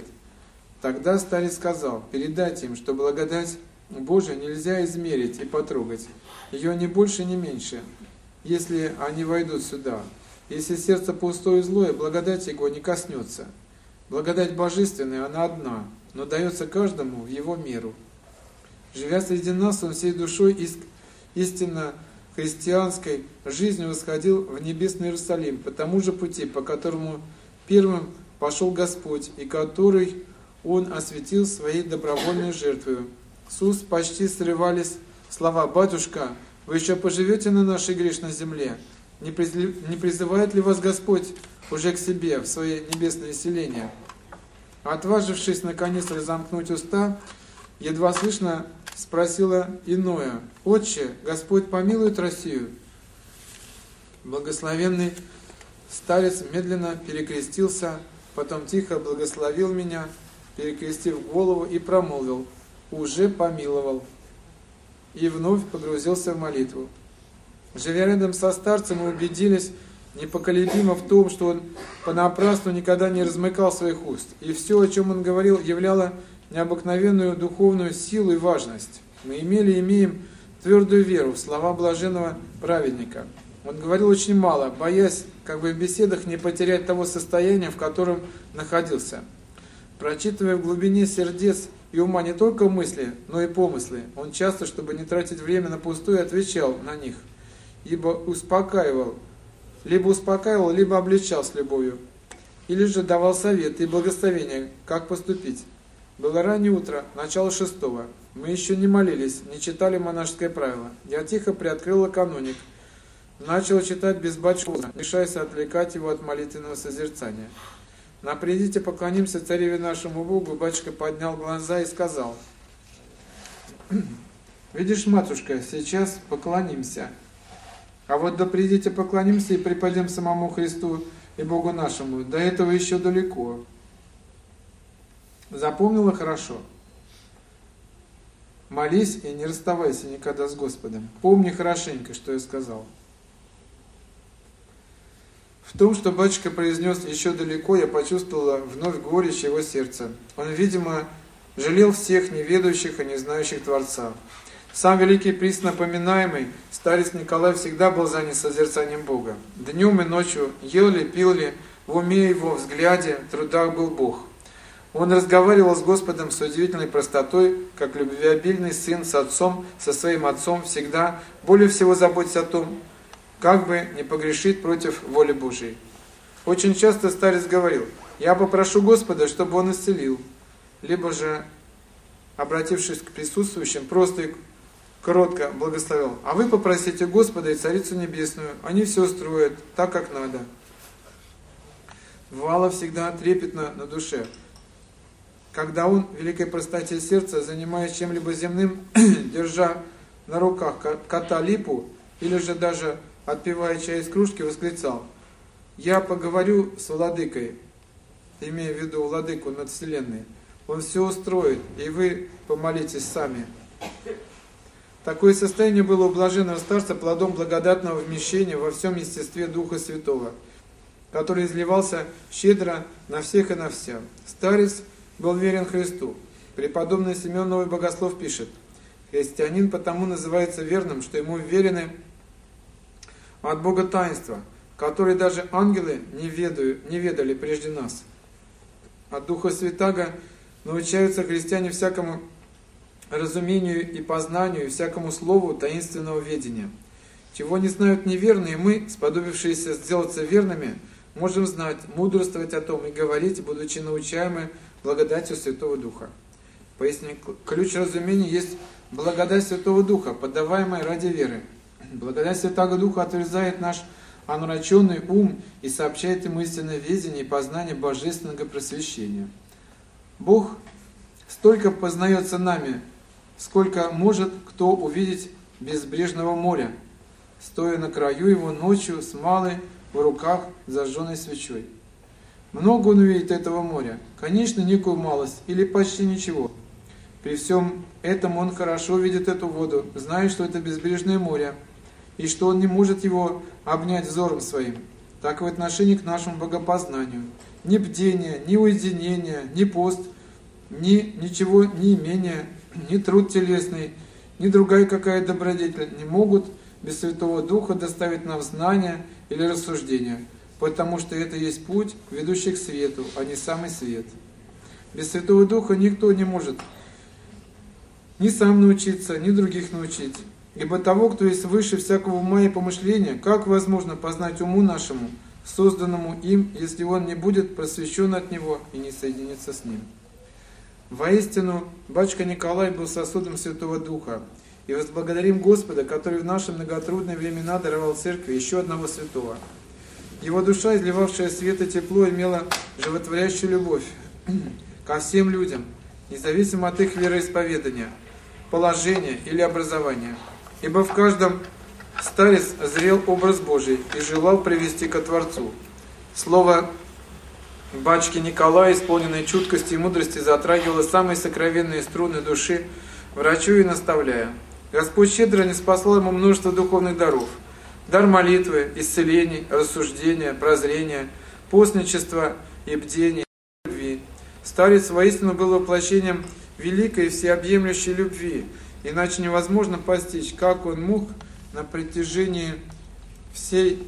[SPEAKER 1] Тогда старец сказал, передайте им, что благодать Божия нельзя измерить и потрогать. Ее ни больше, ни меньше, если они войдут сюда. Если сердце пустое и злое, благодать его не коснется. Благодать божественная, она одна, но дается каждому в его меру. Живя среди нас, он всей душой истинно христианской жизнью восходил в небесный Иерусалим, по тому же пути, по которому первым пошел Господь, и который Он осветил своей добровольной жертвою. С уст почти срывались слова: «Батюшка, вы еще поживете на нашей грешной земле? Не призывает ли вас Господь уже к себе, в свое небесное селение?» Отважившись наконец разомкнуть уста, едва слышно спросила иное: «Отче, Господь помилует Россию?» Благословенный Старец медленно перекрестился, потом тихо благословил меня, перекрестив голову, и промолвил: «Уже помиловал», и вновь погрузился в молитву. Живя рядом со старцем, мы убедились непоколебимо в том, что он понапрасну никогда не размыкал своих уст, и все, о чем он говорил, являло необыкновенную духовную силу и важность. Мы имели и имеем твердую веру в слова блаженного праведника. Он говорил очень мало, боясь, как бы в беседах, не потерять того состояния, в котором находился. Прочитывая в глубине сердец и ума не только мысли, но и помыслы, он часто, чтобы не тратить время на пустое, отвечал на них, ибо успокаивал, либо успокаивал, либо обличал с любовью, или же давал советы и благословения, как поступить. Было раннее утро, начало шестого. Мы еще не молились, не читали монашеское правило. Я тихо приоткрыл лаканоник, начал читать без батюшки, решаясь отвлекать его от молитвенного созерцания. На «Придите, поклонимся цареве нашему Богу», батюшка поднял глаза и сказал: «Видишь, матушка, сейчас поклонимся. А вот да придите, поклонимся и припадем самому Христу и Богу нашему. До этого еще далеко». Запомнила хорошо? Молись и не расставайся никогда с Господом. Помни хорошенько, что я сказал. В том, что батюшка произнес «еще далеко», я почувствовала вновь горечь его сердца. Он, видимо, жалел всех неведающих и не знающих Творца. Сам великий прист напоминаемый, старец Николай, всегда был занят созерцанием Бога. Днем и ночью, ел ли, пил ли, в уме его, взгляде, в трудах был Бог. Он разговаривал с Господом с удивительной простотой, как любвеобильный сын с отцом, со своим отцом, всегда более всего заботясь о том, как бы не погрешить против воли Божией. Очень часто старец говорил: «Я попрошу Господа, чтобы он исцелил», либо же, обратившись к присутствующим, просто и кротко благословил: «А вы попросите Господа и Царицу Небесную, они все устроят так, как надо». Бывало всегда трепетно на душе, когда он в великой простоте сердца, занимаясь чем-либо земным, держа на руках кота Липу, или же даже отпивая чай из кружки, восклицал: «Я поговорю с владыкой», имея в виду владыку над вселенной, «он все устроит, и вы помолитесь сами». Такое состояние было у блаженного старца плодом благодатного вмещения во всем естестве Духа Святого, который изливался щедро на всех и на вся. Старец был верен Христу. Преподобный Симеон Новый Богослов пишет: «Христианин потому называется верным, что ему верены от Бога таинства, которые даже ангелы не, ведаю, не ведали прежде нас. От Духа Святаго научаются христиане всякому разумению и познанию, и всякому слову таинственного ведения. Чего не знают неверные, мы, сподобившиеся сделаться верными, можем знать, мудрствовать о том и говорить, будучи научаемы благодатью Святого Духа». Поясни, ключ разумения есть благодать Святого Духа, подаваемая ради веры. Благодать Святого Духа отверзает наш омраченный ум и сообщает ему истинное ведение и познание божественного просвещения. Бог столько познается нами, сколько может кто увидеть безбрежного моря, стоя на краю его ночью с малой в руках зажженной свечой. Много он увидит этого моря, конечно, некую малость или почти ничего. При всем этом он хорошо видит эту воду, зная, что это безбрежное море, и что он не может его обнять взором своим. Так и в отношении к нашему богопознанию. Ни бдение, ни уединение, ни пост, ни ничего, ни имение, ни труд телесный, ни другая какая добродетель не могут без Святого Духа доставить нам знания или рассуждения, потому что это есть путь, ведущий к свету, а не самый свет. Без Святого Духа никто не может ни сам научиться, ни других научить. Ибо того, кто есть выше всякого ума и помышления, как возможно познать уму нашему, созданному им, если он не будет просвещен от него и не соединится с ним? Воистину, батюшка Николай был сосудом Святого Духа, и возблагодарим Господа, который в наши многотрудные времена даровал Церкви еще одного святого. Его душа, изливавшая свет и тепло, имела животворящую любовь ко всем людям, независимо от их вероисповедания, положения или образования. Ибо в каждом старец зрел образ Божий и желал привести ко Творцу. Слово батюшки Николая, исполненное чуткости и мудрости, затрагивало самые сокровенные струны души, врачуя и наставляя. Господь щедро ниспослал ему множество духовных даров. Дар молитвы, исцелений, рассуждения, прозрения, постничества и бдения, и любви. Старец воистину был воплощением великой всеобъемлющей любви, иначе невозможно постичь, как он мог на протяжении всей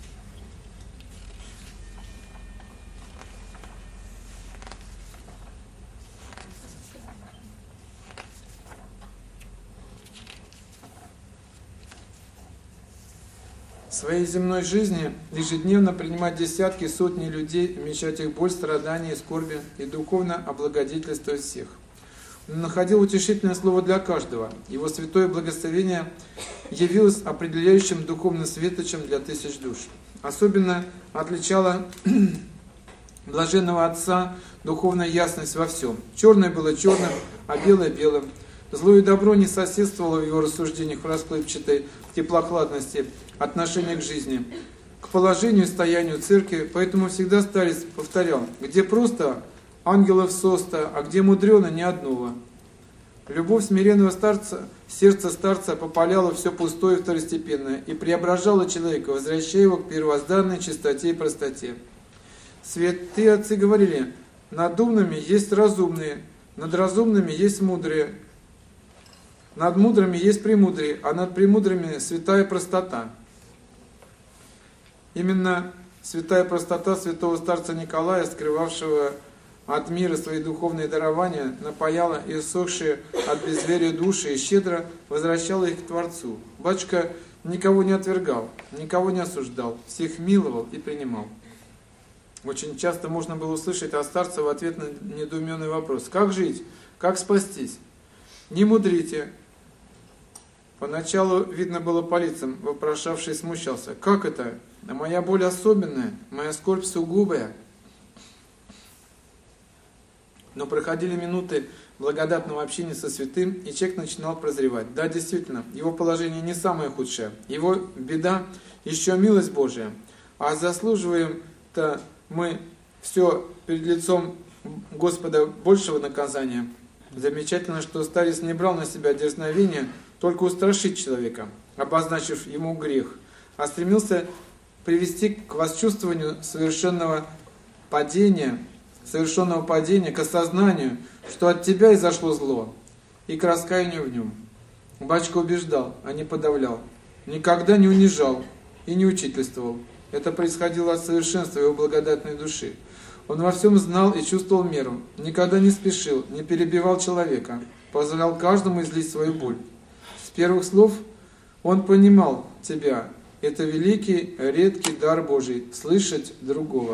[SPEAKER 1] своей земной жизни ежедневно принимать десятки, сотни людей, вмещать их боль, страдания, скорби и духовно облагодетельствовать всех. Он находил утешительное слово для каждого. Его святое благословение явилось определяющим духовным светочем для тысяч душ. Особенно отличала блаженного отца духовная ясность во всем. Черное было черным, а белое белым. Зло и добро не соседствовало в его рассуждениях в расплывчатой теплохладности отношения к жизни, к положению и стоянию церкви, поэтому всегда старец повторял, где просто ангелов соста, а где мудрено ни одного. Любовь смиренного старца, сердце старца попаляло все пустое и второстепенное и преображало человека, возвращая его к первозданной чистоте и простоте. Святые отцы говорили, над умными есть разумные, над разумными есть мудрые, над мудрыми есть премудрые, а над премудрыми святая простота. Именно святая простота святого старца Николая, скрывавшего от мира свои духовные дарования, напаяла иссохшие от безверия души и щедро возвращала их к Творцу. Батюшка никого не отвергал, никого не осуждал, всех миловал и принимал. Очень часто можно было услышать от старца в ответ на недоуменный вопрос: как жить, как спастись? Не мудрите. Поначалу видно было по лицам, вопрошавший смущался. Как это? А моя боль особенная, моя скорбь сугубая. Но проходили минуты благодатного общения со святым, и человек начинал прозревать. Да, действительно, его положение не самое худшее. Его беда еще милость Божия. А заслуживаем-то мы все перед лицом Господа большего наказания. Замечательно, что старец не брал на себя дерзновение только устрашить человека, обозначив ему грех, а стремился привести к восчувствованию совершенного падения, совершенного падения, к осознанию, что от тебя изошло зло, и к раскаянию в нем. Батюшка убеждал, а не подавлял, никогда не унижал и не учительствовал. Это происходило от совершенства его благодатной души. Он во всем знал и чувствовал меру, никогда не спешил, не перебивал человека, позволял каждому излить свою боль. С первых слов он понимал тебя. Это великий, редкий дар Божий – слышать другого.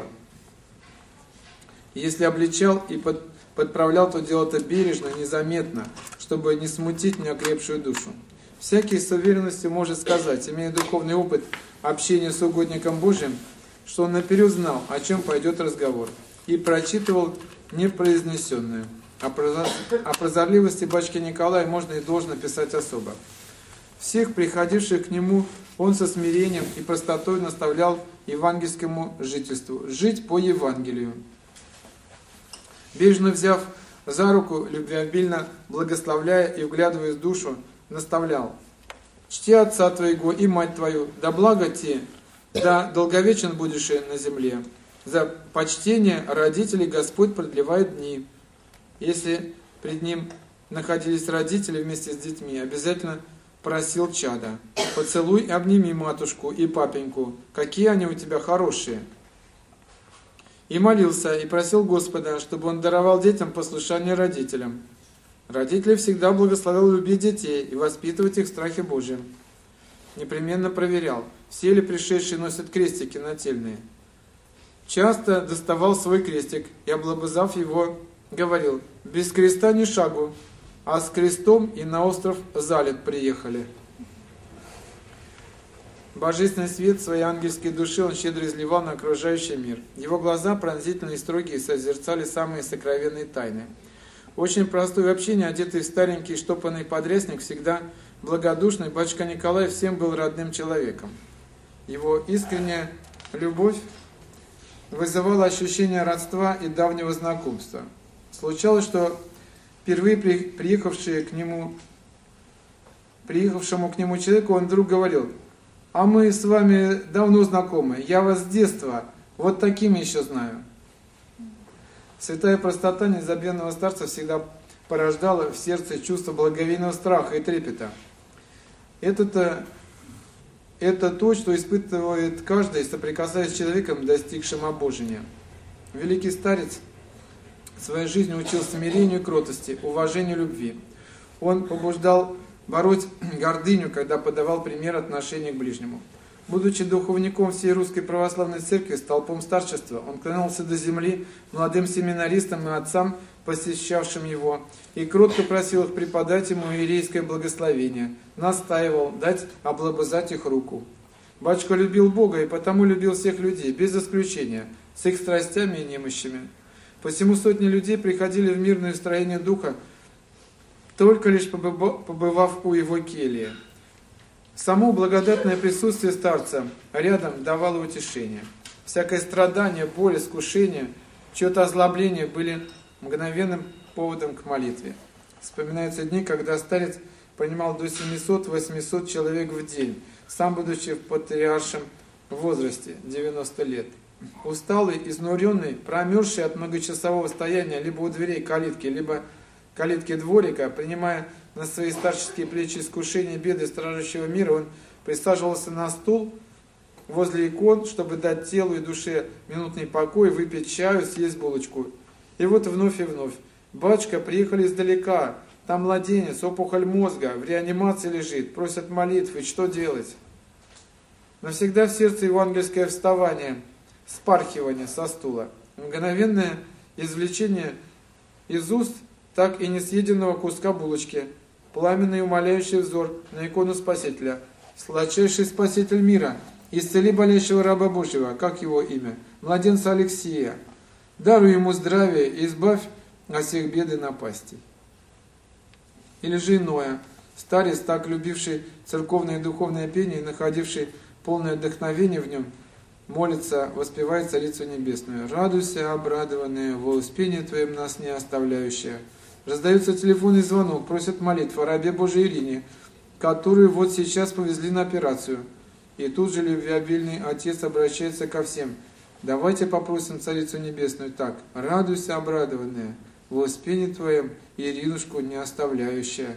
[SPEAKER 1] Если обличал и под, подправлял, то делал это бережно, незаметно, чтобы не смутить неокрепшую душу. Всякий с уверенностью может сказать, имея духовный опыт общения с угодником Божьим, что он наперед знал, о чем пойдет разговор, и прочитывал непроизнесенное. О прозорливости батюшки Николая можно и должно писать особо. Всех приходивших к нему он со смирением и простотой наставлял евангельскому жительству, жить по Евангелию. Бережно взяв за руку, любвеобильно благословляя и вглядываясь в душу, наставлял: «Чти отца твоего и мать твою, да благо те, да долговечен будешь на земле. За почтение родителей Господь продлевает дни». Если пред ним находились родители вместе с детьми, обязательно просил чада: «Поцелуй и обними матушку и папеньку, какие они у тебя хорошие». И молился, и просил Господа, чтобы он даровал детям послушание родителям. Родители всегда благословлял любить детей и воспитывать их в страхе Божьем. Непременно проверял, все ли пришедшие носят крестики нательные. Часто доставал свой крестик и, облобызав его, говорил: «Без креста ни шагу, а с крестом и на остров Залет приехали». Божественный свет своей ангельской души он щедро изливал на окружающий мир. Его глаза, пронзительные и строгие, созерцали самые сокровенные тайны. Очень простой в общении, одетый в старенький штопанный подрясник, всегда благодушный, батюшка Николай всем был родным человеком. Его искренняя любовь вызывало ощущение родства и давнего знакомства. Случалось, что впервые приехавшие к нему, приехавшему к нему человеку он вдруг говорил: «А мы с вами давно знакомы, я вас с детства вот таким еще знаю». Святая простота незабвенного старца всегда порождала в сердце чувство благоговейного страха и трепета. Это-то, это то, что испытывает каждый, соприкасаясь с человеком, достигшим обожения. Великий старец своей жизнью учил смирению, кротости, уважению, любви. Он побуждал бороть гордыню, когда подавал пример отношения к ближнему. Будучи духовником всей Русской Православной Церкви, столпом старчества, он клонился до земли молодым семинаристам и отцам, посещавшим его, и кротко просил их преподать ему иерейское благословение, настаивал дать облобызать их руку. Батюшка любил Бога и потому любил всех людей, без исключения, с их страстями и немощами. Посему сотни людей приходили в мирное строение духа, только лишь побывав у его кельи. Само благодатное присутствие старца рядом давало утешение. Всякое страдание, боль, искушение, чье-то озлобление были мгновенным поводом к молитве. Вспоминаются дни, когда старец принимал до семисот-восьмисот человек в день, сам будучи в патриаршем возрасте, девяноста лет. Усталый, изнуренный, промерзший от многочасового стояния либо у дверей калитки, либо калитки дворика, принимая на свои старческие плечи искушения, беды страждущего мира, он присаживался на стул возле икон, чтобы дать телу и душе минутный покой, выпить чаю, съесть булочку. И вот вновь и вновь. Батюшка, приехали издалека, там младенец, опухоль мозга, в реанимации лежит, просят молитвы, что делать? Навсегда в сердце евангельское вставание, спархивание со стула, мгновенное извлечение из уст так и не съеденного куска булочки, пламенный умоляющий взор на икону Спасителя, сладчайший Спаситель мира, исцели болящего раба Божьего, как его имя, младенца Алексея, даруй ему здравие и избавь от всех бед и напастей. Или же иное, старец, так любивший церковное и духовное пение и находивший полное вдохновение в нем, молится, воспевает Царицу Небесную. «Радуйся, обрадованная, во успении Твоем нас не оставляющая». Раздается телефонный звонок, просят молитву о рабе Божией Ирине, которую вот сейчас повезли на операцию. И тут же любвеобильный Отец обращается ко всем. Давайте попросим Царицу Небесную так: «Радуйся, обрадованная, во успении Твоем, Иринушку не оставляющая».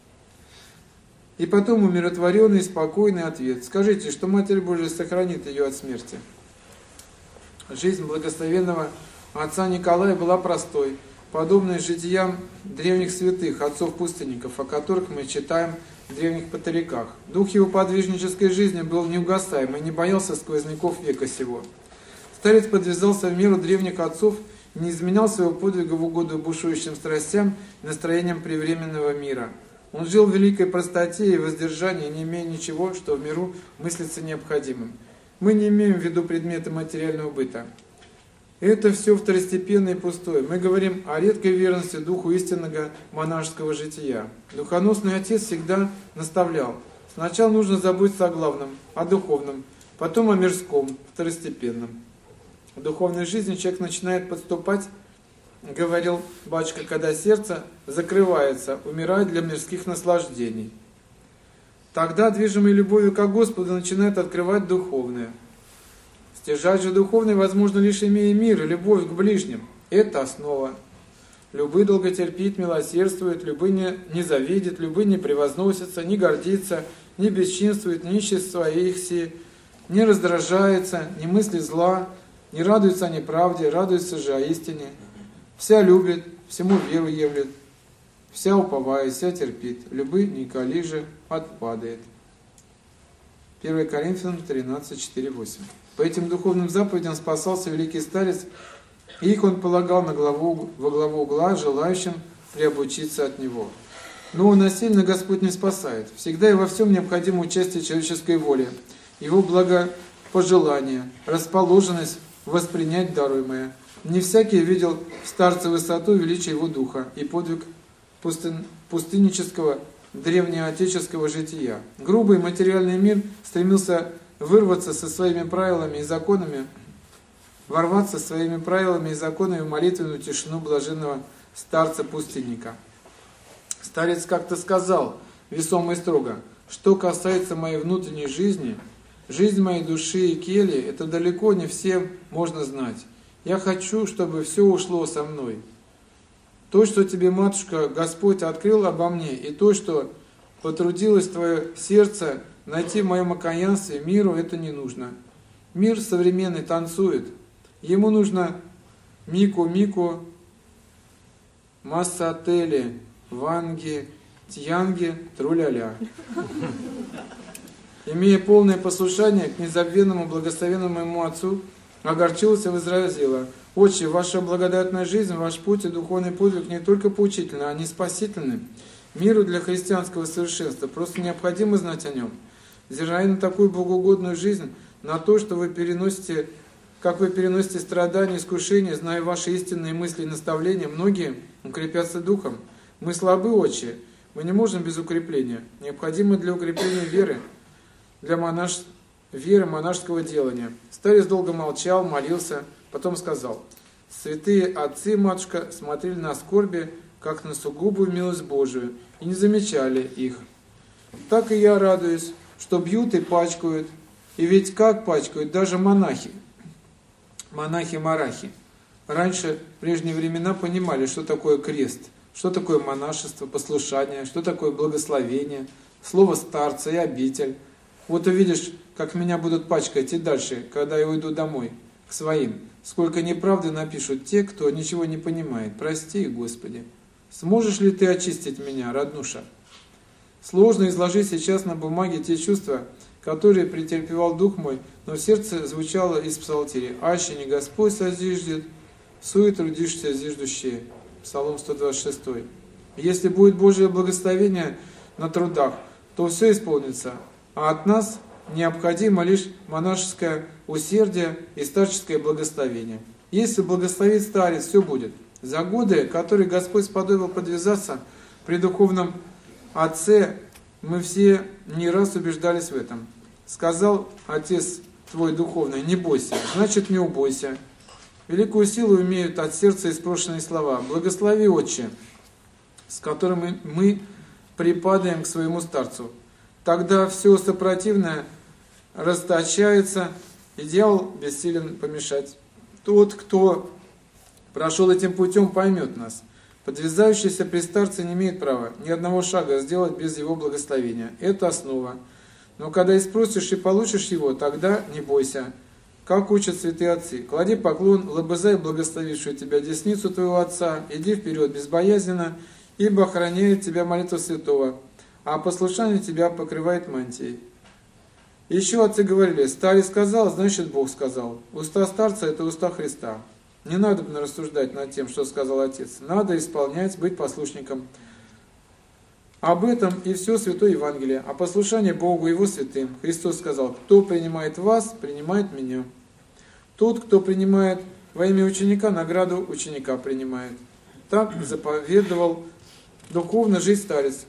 [SPEAKER 1] И потом умиротворенный, спокойный ответ. Скажите, что Матерь Божия сохранит ее от смерти. Жизнь благословенного отца Николая была простой, подобной житиям древних святых, отцов-пустынников, о которых мы читаем в древних патариках. Дух его подвижнической жизни был неугасаем и не боялся сквозняков века сего. Старец подвязался в меру древних отцов, не изменял своего подвига в угоду бушующим страстям и настроениям привременного мира. Он жил в великой простоте и воздержании, не имея ничего, что в миру мыслится необходимым. Мы не имеем в виду предметы материального быта. Это все второстепенно и пустое. Мы говорим о редкой верности духу истинного монашеского жития. Духоносный отец всегда наставлял: сначала нужно заботиться о главном, о духовном, потом о мирском, второстепенном. В духовной жизни человек начинает подступать, говорил батюшка, когда сердце закрывается, умирает для мирских наслаждений. Тогда, движимый любовью к Господу, начинает открывать духовное. Стяжать же духовное возможно лишь имея мир и любовь к ближним. Это основа. Любый долготерпит, милосердствует, любой не, не завидит, любой не превозносится, не гордится, не бесчинствует, не ищет своих си, не раздражается, не мыслит зла, не радуется о неправде, радуется же о истине. Вся любит, всему веру явлет, вся уповает, вся терпит, любы николи же отпадает. первое Коринфянам тринадцать, четыре, восемь. По этим духовным заповедям спасался великий старец, и их он полагал на главу, во главу угла желающим приобучиться от него. Но насильно Господь не спасает. Всегда и во всем необходимо участие человеческой воли, его благопожелание, расположенность воспринять даруемое. Не всякий видел в старце высоту величия его духа и подвиг пустын, пустыннического древнеотеческого жития. Грубый материальный мир стремился вырваться со своими правилами и законами ворваться своими правилами и законами в молитвенную тишину блаженного старца-пустынника. Старец как-то сказал, весомо и строго: что касается моей внутренней жизни, жизнь моей души и кельи, это далеко не всем можно знать. Я хочу, чтобы все ушло со мной. То, что тебе, матушка, Господь открыл обо мне, и то, что потрудилось твое сердце найти в моем окаянстве, миру это не нужно. Мир современный танцует. Ему нужно мику-мику, массатели, ванги, тьянги, тру-ля-ля. Имея полное послушание к незабвенному благословенному моему Отцу, огорчилась и возразила: «Отче, ваша благодатная жизнь, ваш путь и духовный подвиг не только поучительны, а не спасительны. Миру для христианского совершенства просто необходимо знать о нем. Взирая на такую богоугодную жизнь, на то, что вы переносите, как вы переносите страдания, искушения, зная ваши истинные мысли и наставления, многие укрепятся духом. Мы слабы, отче, мы не можем без укрепления. Необходимо для укрепления веры, для монаш... веры монашеского делания». Старец долго молчал, молился, потом сказал: «Святые отцы, матушка, смотрели на скорби, как на сугубую милость Божию, и не замечали их. Так и я радуюсь, что бьют и пачкают, и ведь как пачкают даже монахи, монахи-марахи. Раньше, в прежние времена, понимали, что такое крест, что такое монашество, послушание, что такое благословение, слово старца и обитель. Вот увидишь, как меня будут пачкать и дальше, когда я уйду домой, к своим. Сколько неправды напишут те, кто ничего не понимает. Прости, Господи. Сможешь ли ты очистить меня, роднуша?» Сложно изложить сейчас на бумаге те чувства, которые претерпевал дух мой, но в сердце звучало из псалтири: «Аще не Господь созиждет, сует трудишься зиждущие». Псалом сто двадцать шесть. Если будет Божие благословение на трудах, то все исполнится, а от нас необходимо лишь монашеское усердие и старческое благословение. Если благословит старец, все будет. За годы, которые Господь сподобил подвязаться при духовном отце, мы все не раз убеждались в этом. Сказал отец твой духовный: «Не бойся», значит не убойся. Великую силу имеют от сердца испрошенные слова: «Благослови, Отче», с которыми мы припадаем к своему старцу. Тогда все сопротивное расточается, и дьявол бессилен помешать. Тот, кто прошел этим путем, поймет нас. Подвязающийся при старце не имеет права ни одного шага сделать без его благословения. Это основа. Но когда и спросишь и получишь его, тогда не бойся. Как учат святые отцы: клади поклон, лобызай благословившую тебя десницу твоего отца, иди вперед безбоязненно, ибо охраняет тебя молитва святого, а послушание тебя покрывает мантией. Еще отцы говорили: старец сказал, значит Бог сказал. Уста старца — это уста Христа. Не надо рассуждать над тем, что сказал Отец. Надо исполнять, быть послушником. Об этом и все Святое Евангелие. А послушание Богу и Его святым. Христос сказал: кто принимает вас, принимает меня. Тот, кто принимает во имя ученика, награду ученика принимает. Так заповедовал духовно жить старец.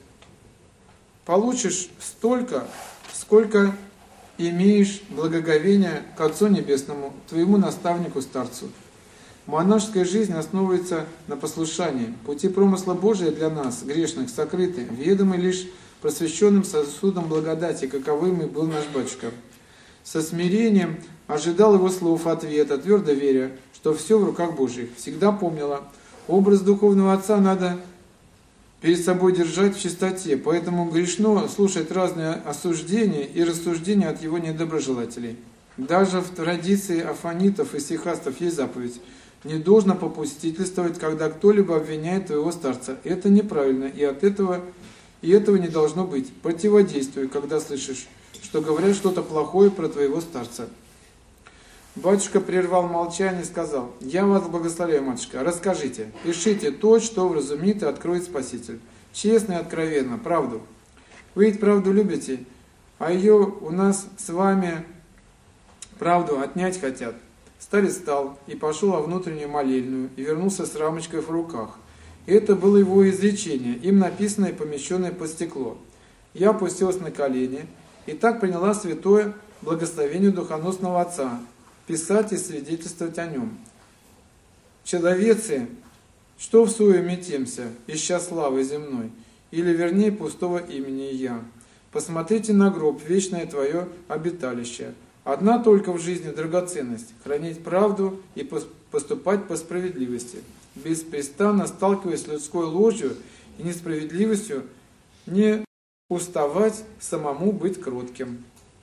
[SPEAKER 1] Получишь столько, сколько имеешь благоговения к Отцу Небесному, твоему наставнику-старцу. Монашеская жизнь основывается на послушании. Пути промысла Божия для нас, грешных, сокрыты, ведомы лишь просвещенным сосудом благодати, каковым и был наш батюшка. Со смирением ожидал его слов ответа, твердо веря, что все в руках Божьих. Всегда помнила: образ духовного отца надо перед собой держать в чистоте, поэтому грешно слушать разные осуждения и рассуждения от его недоброжелателей. Даже в традиции афонитов и сихастов есть заповедь: не должно попустительствовать, когда кто-либо обвиняет твоего старца. Это неправильно, и от этого, и этого не должно быть. Противодействуй, когда слышишь, что говорят что-то плохое про твоего старца. Батюшка прервал молчание и сказал: я вас благословляю, матушка, расскажите, пишите то, что вразумит и откроет Спаситель. Честно и откровенно, правду. Вы ведь правду любите, а ее у нас с вами правду отнять хотят. Старец встал и пошел во внутреннюю молельную, и вернулся с рамочкой в руках. И это было его изречение, им написанное и помещенное под стекло. Я опустилась на колени, и так приняла святое благословение духоносного отца, писать и свидетельствовать о нем. Человецы, что в суе метемся, ища славы земной, или вернее пустого имени я. Посмотрите на гроб, вечное твое обиталище. Одна только в жизни драгоценность – хранить правду и поступать по справедливости, беспрестанно сталкиваясь с людской ложью и несправедливостью, не уставать самому быть кротким.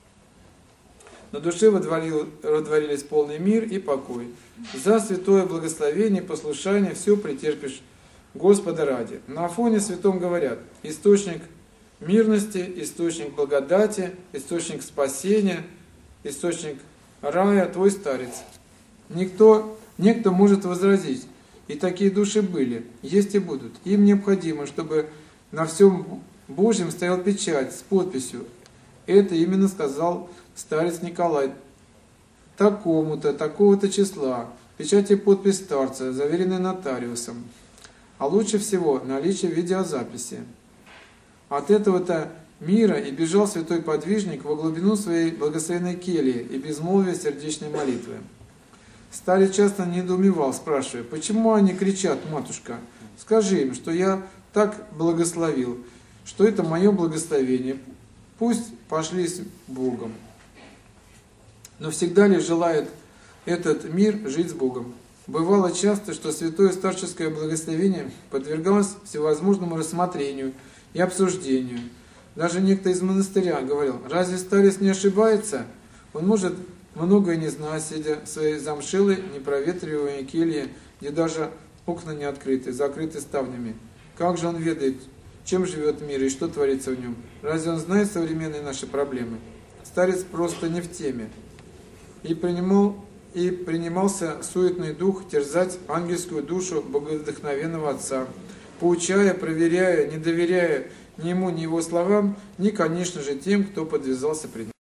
[SPEAKER 1] На душе водворились полный мир и покой. За святое благословение и послушание все претерпишь Господа ради. На Афоне святом говорят: источник мирности, источник благодати, источник спасения, источник рая, твой старец. Никто, некто может возразить, и такие души были, есть и будут. Им необходимо, чтобы на всем Божьем стоял печать с подписью. Это именно сказал старец Николай такому-то, такого-то числа, печать и подпись старца, заверенная нотариусом. А лучше всего наличие видеозаписи. От этого-то мира и бежал святой подвижник во глубину своей благословенной кельи и безмолвия сердечной молитвы. Старец часто недоумевал, спрашивая: почему они кричат, матушка? Скажи им, что я так благословил, что это мое благословение. Пусть пошли с Богом. Но всегда ли желает этот мир жить с Богом? Бывало часто, что святое старческое благословение подвергалось всевозможному рассмотрению и обсуждению. Даже некто из монастыря говорил: разве старец не ошибается? Он может многое не знать, сидя в своей замшелой, непроветриваемой келье, где даже окна не открыты, закрыты ставнями. Как же он ведает, чем живет мир и что творится в нем? Разве он знает современные наши проблемы? Старец просто не в теме. И принимал, и принимался суетный дух терзать ангельскую душу богодухновенного Отца, поучая, проверяя, не доверяя ни ему, ни его словам, ни, конечно же, тем, кто подвязался пред ним.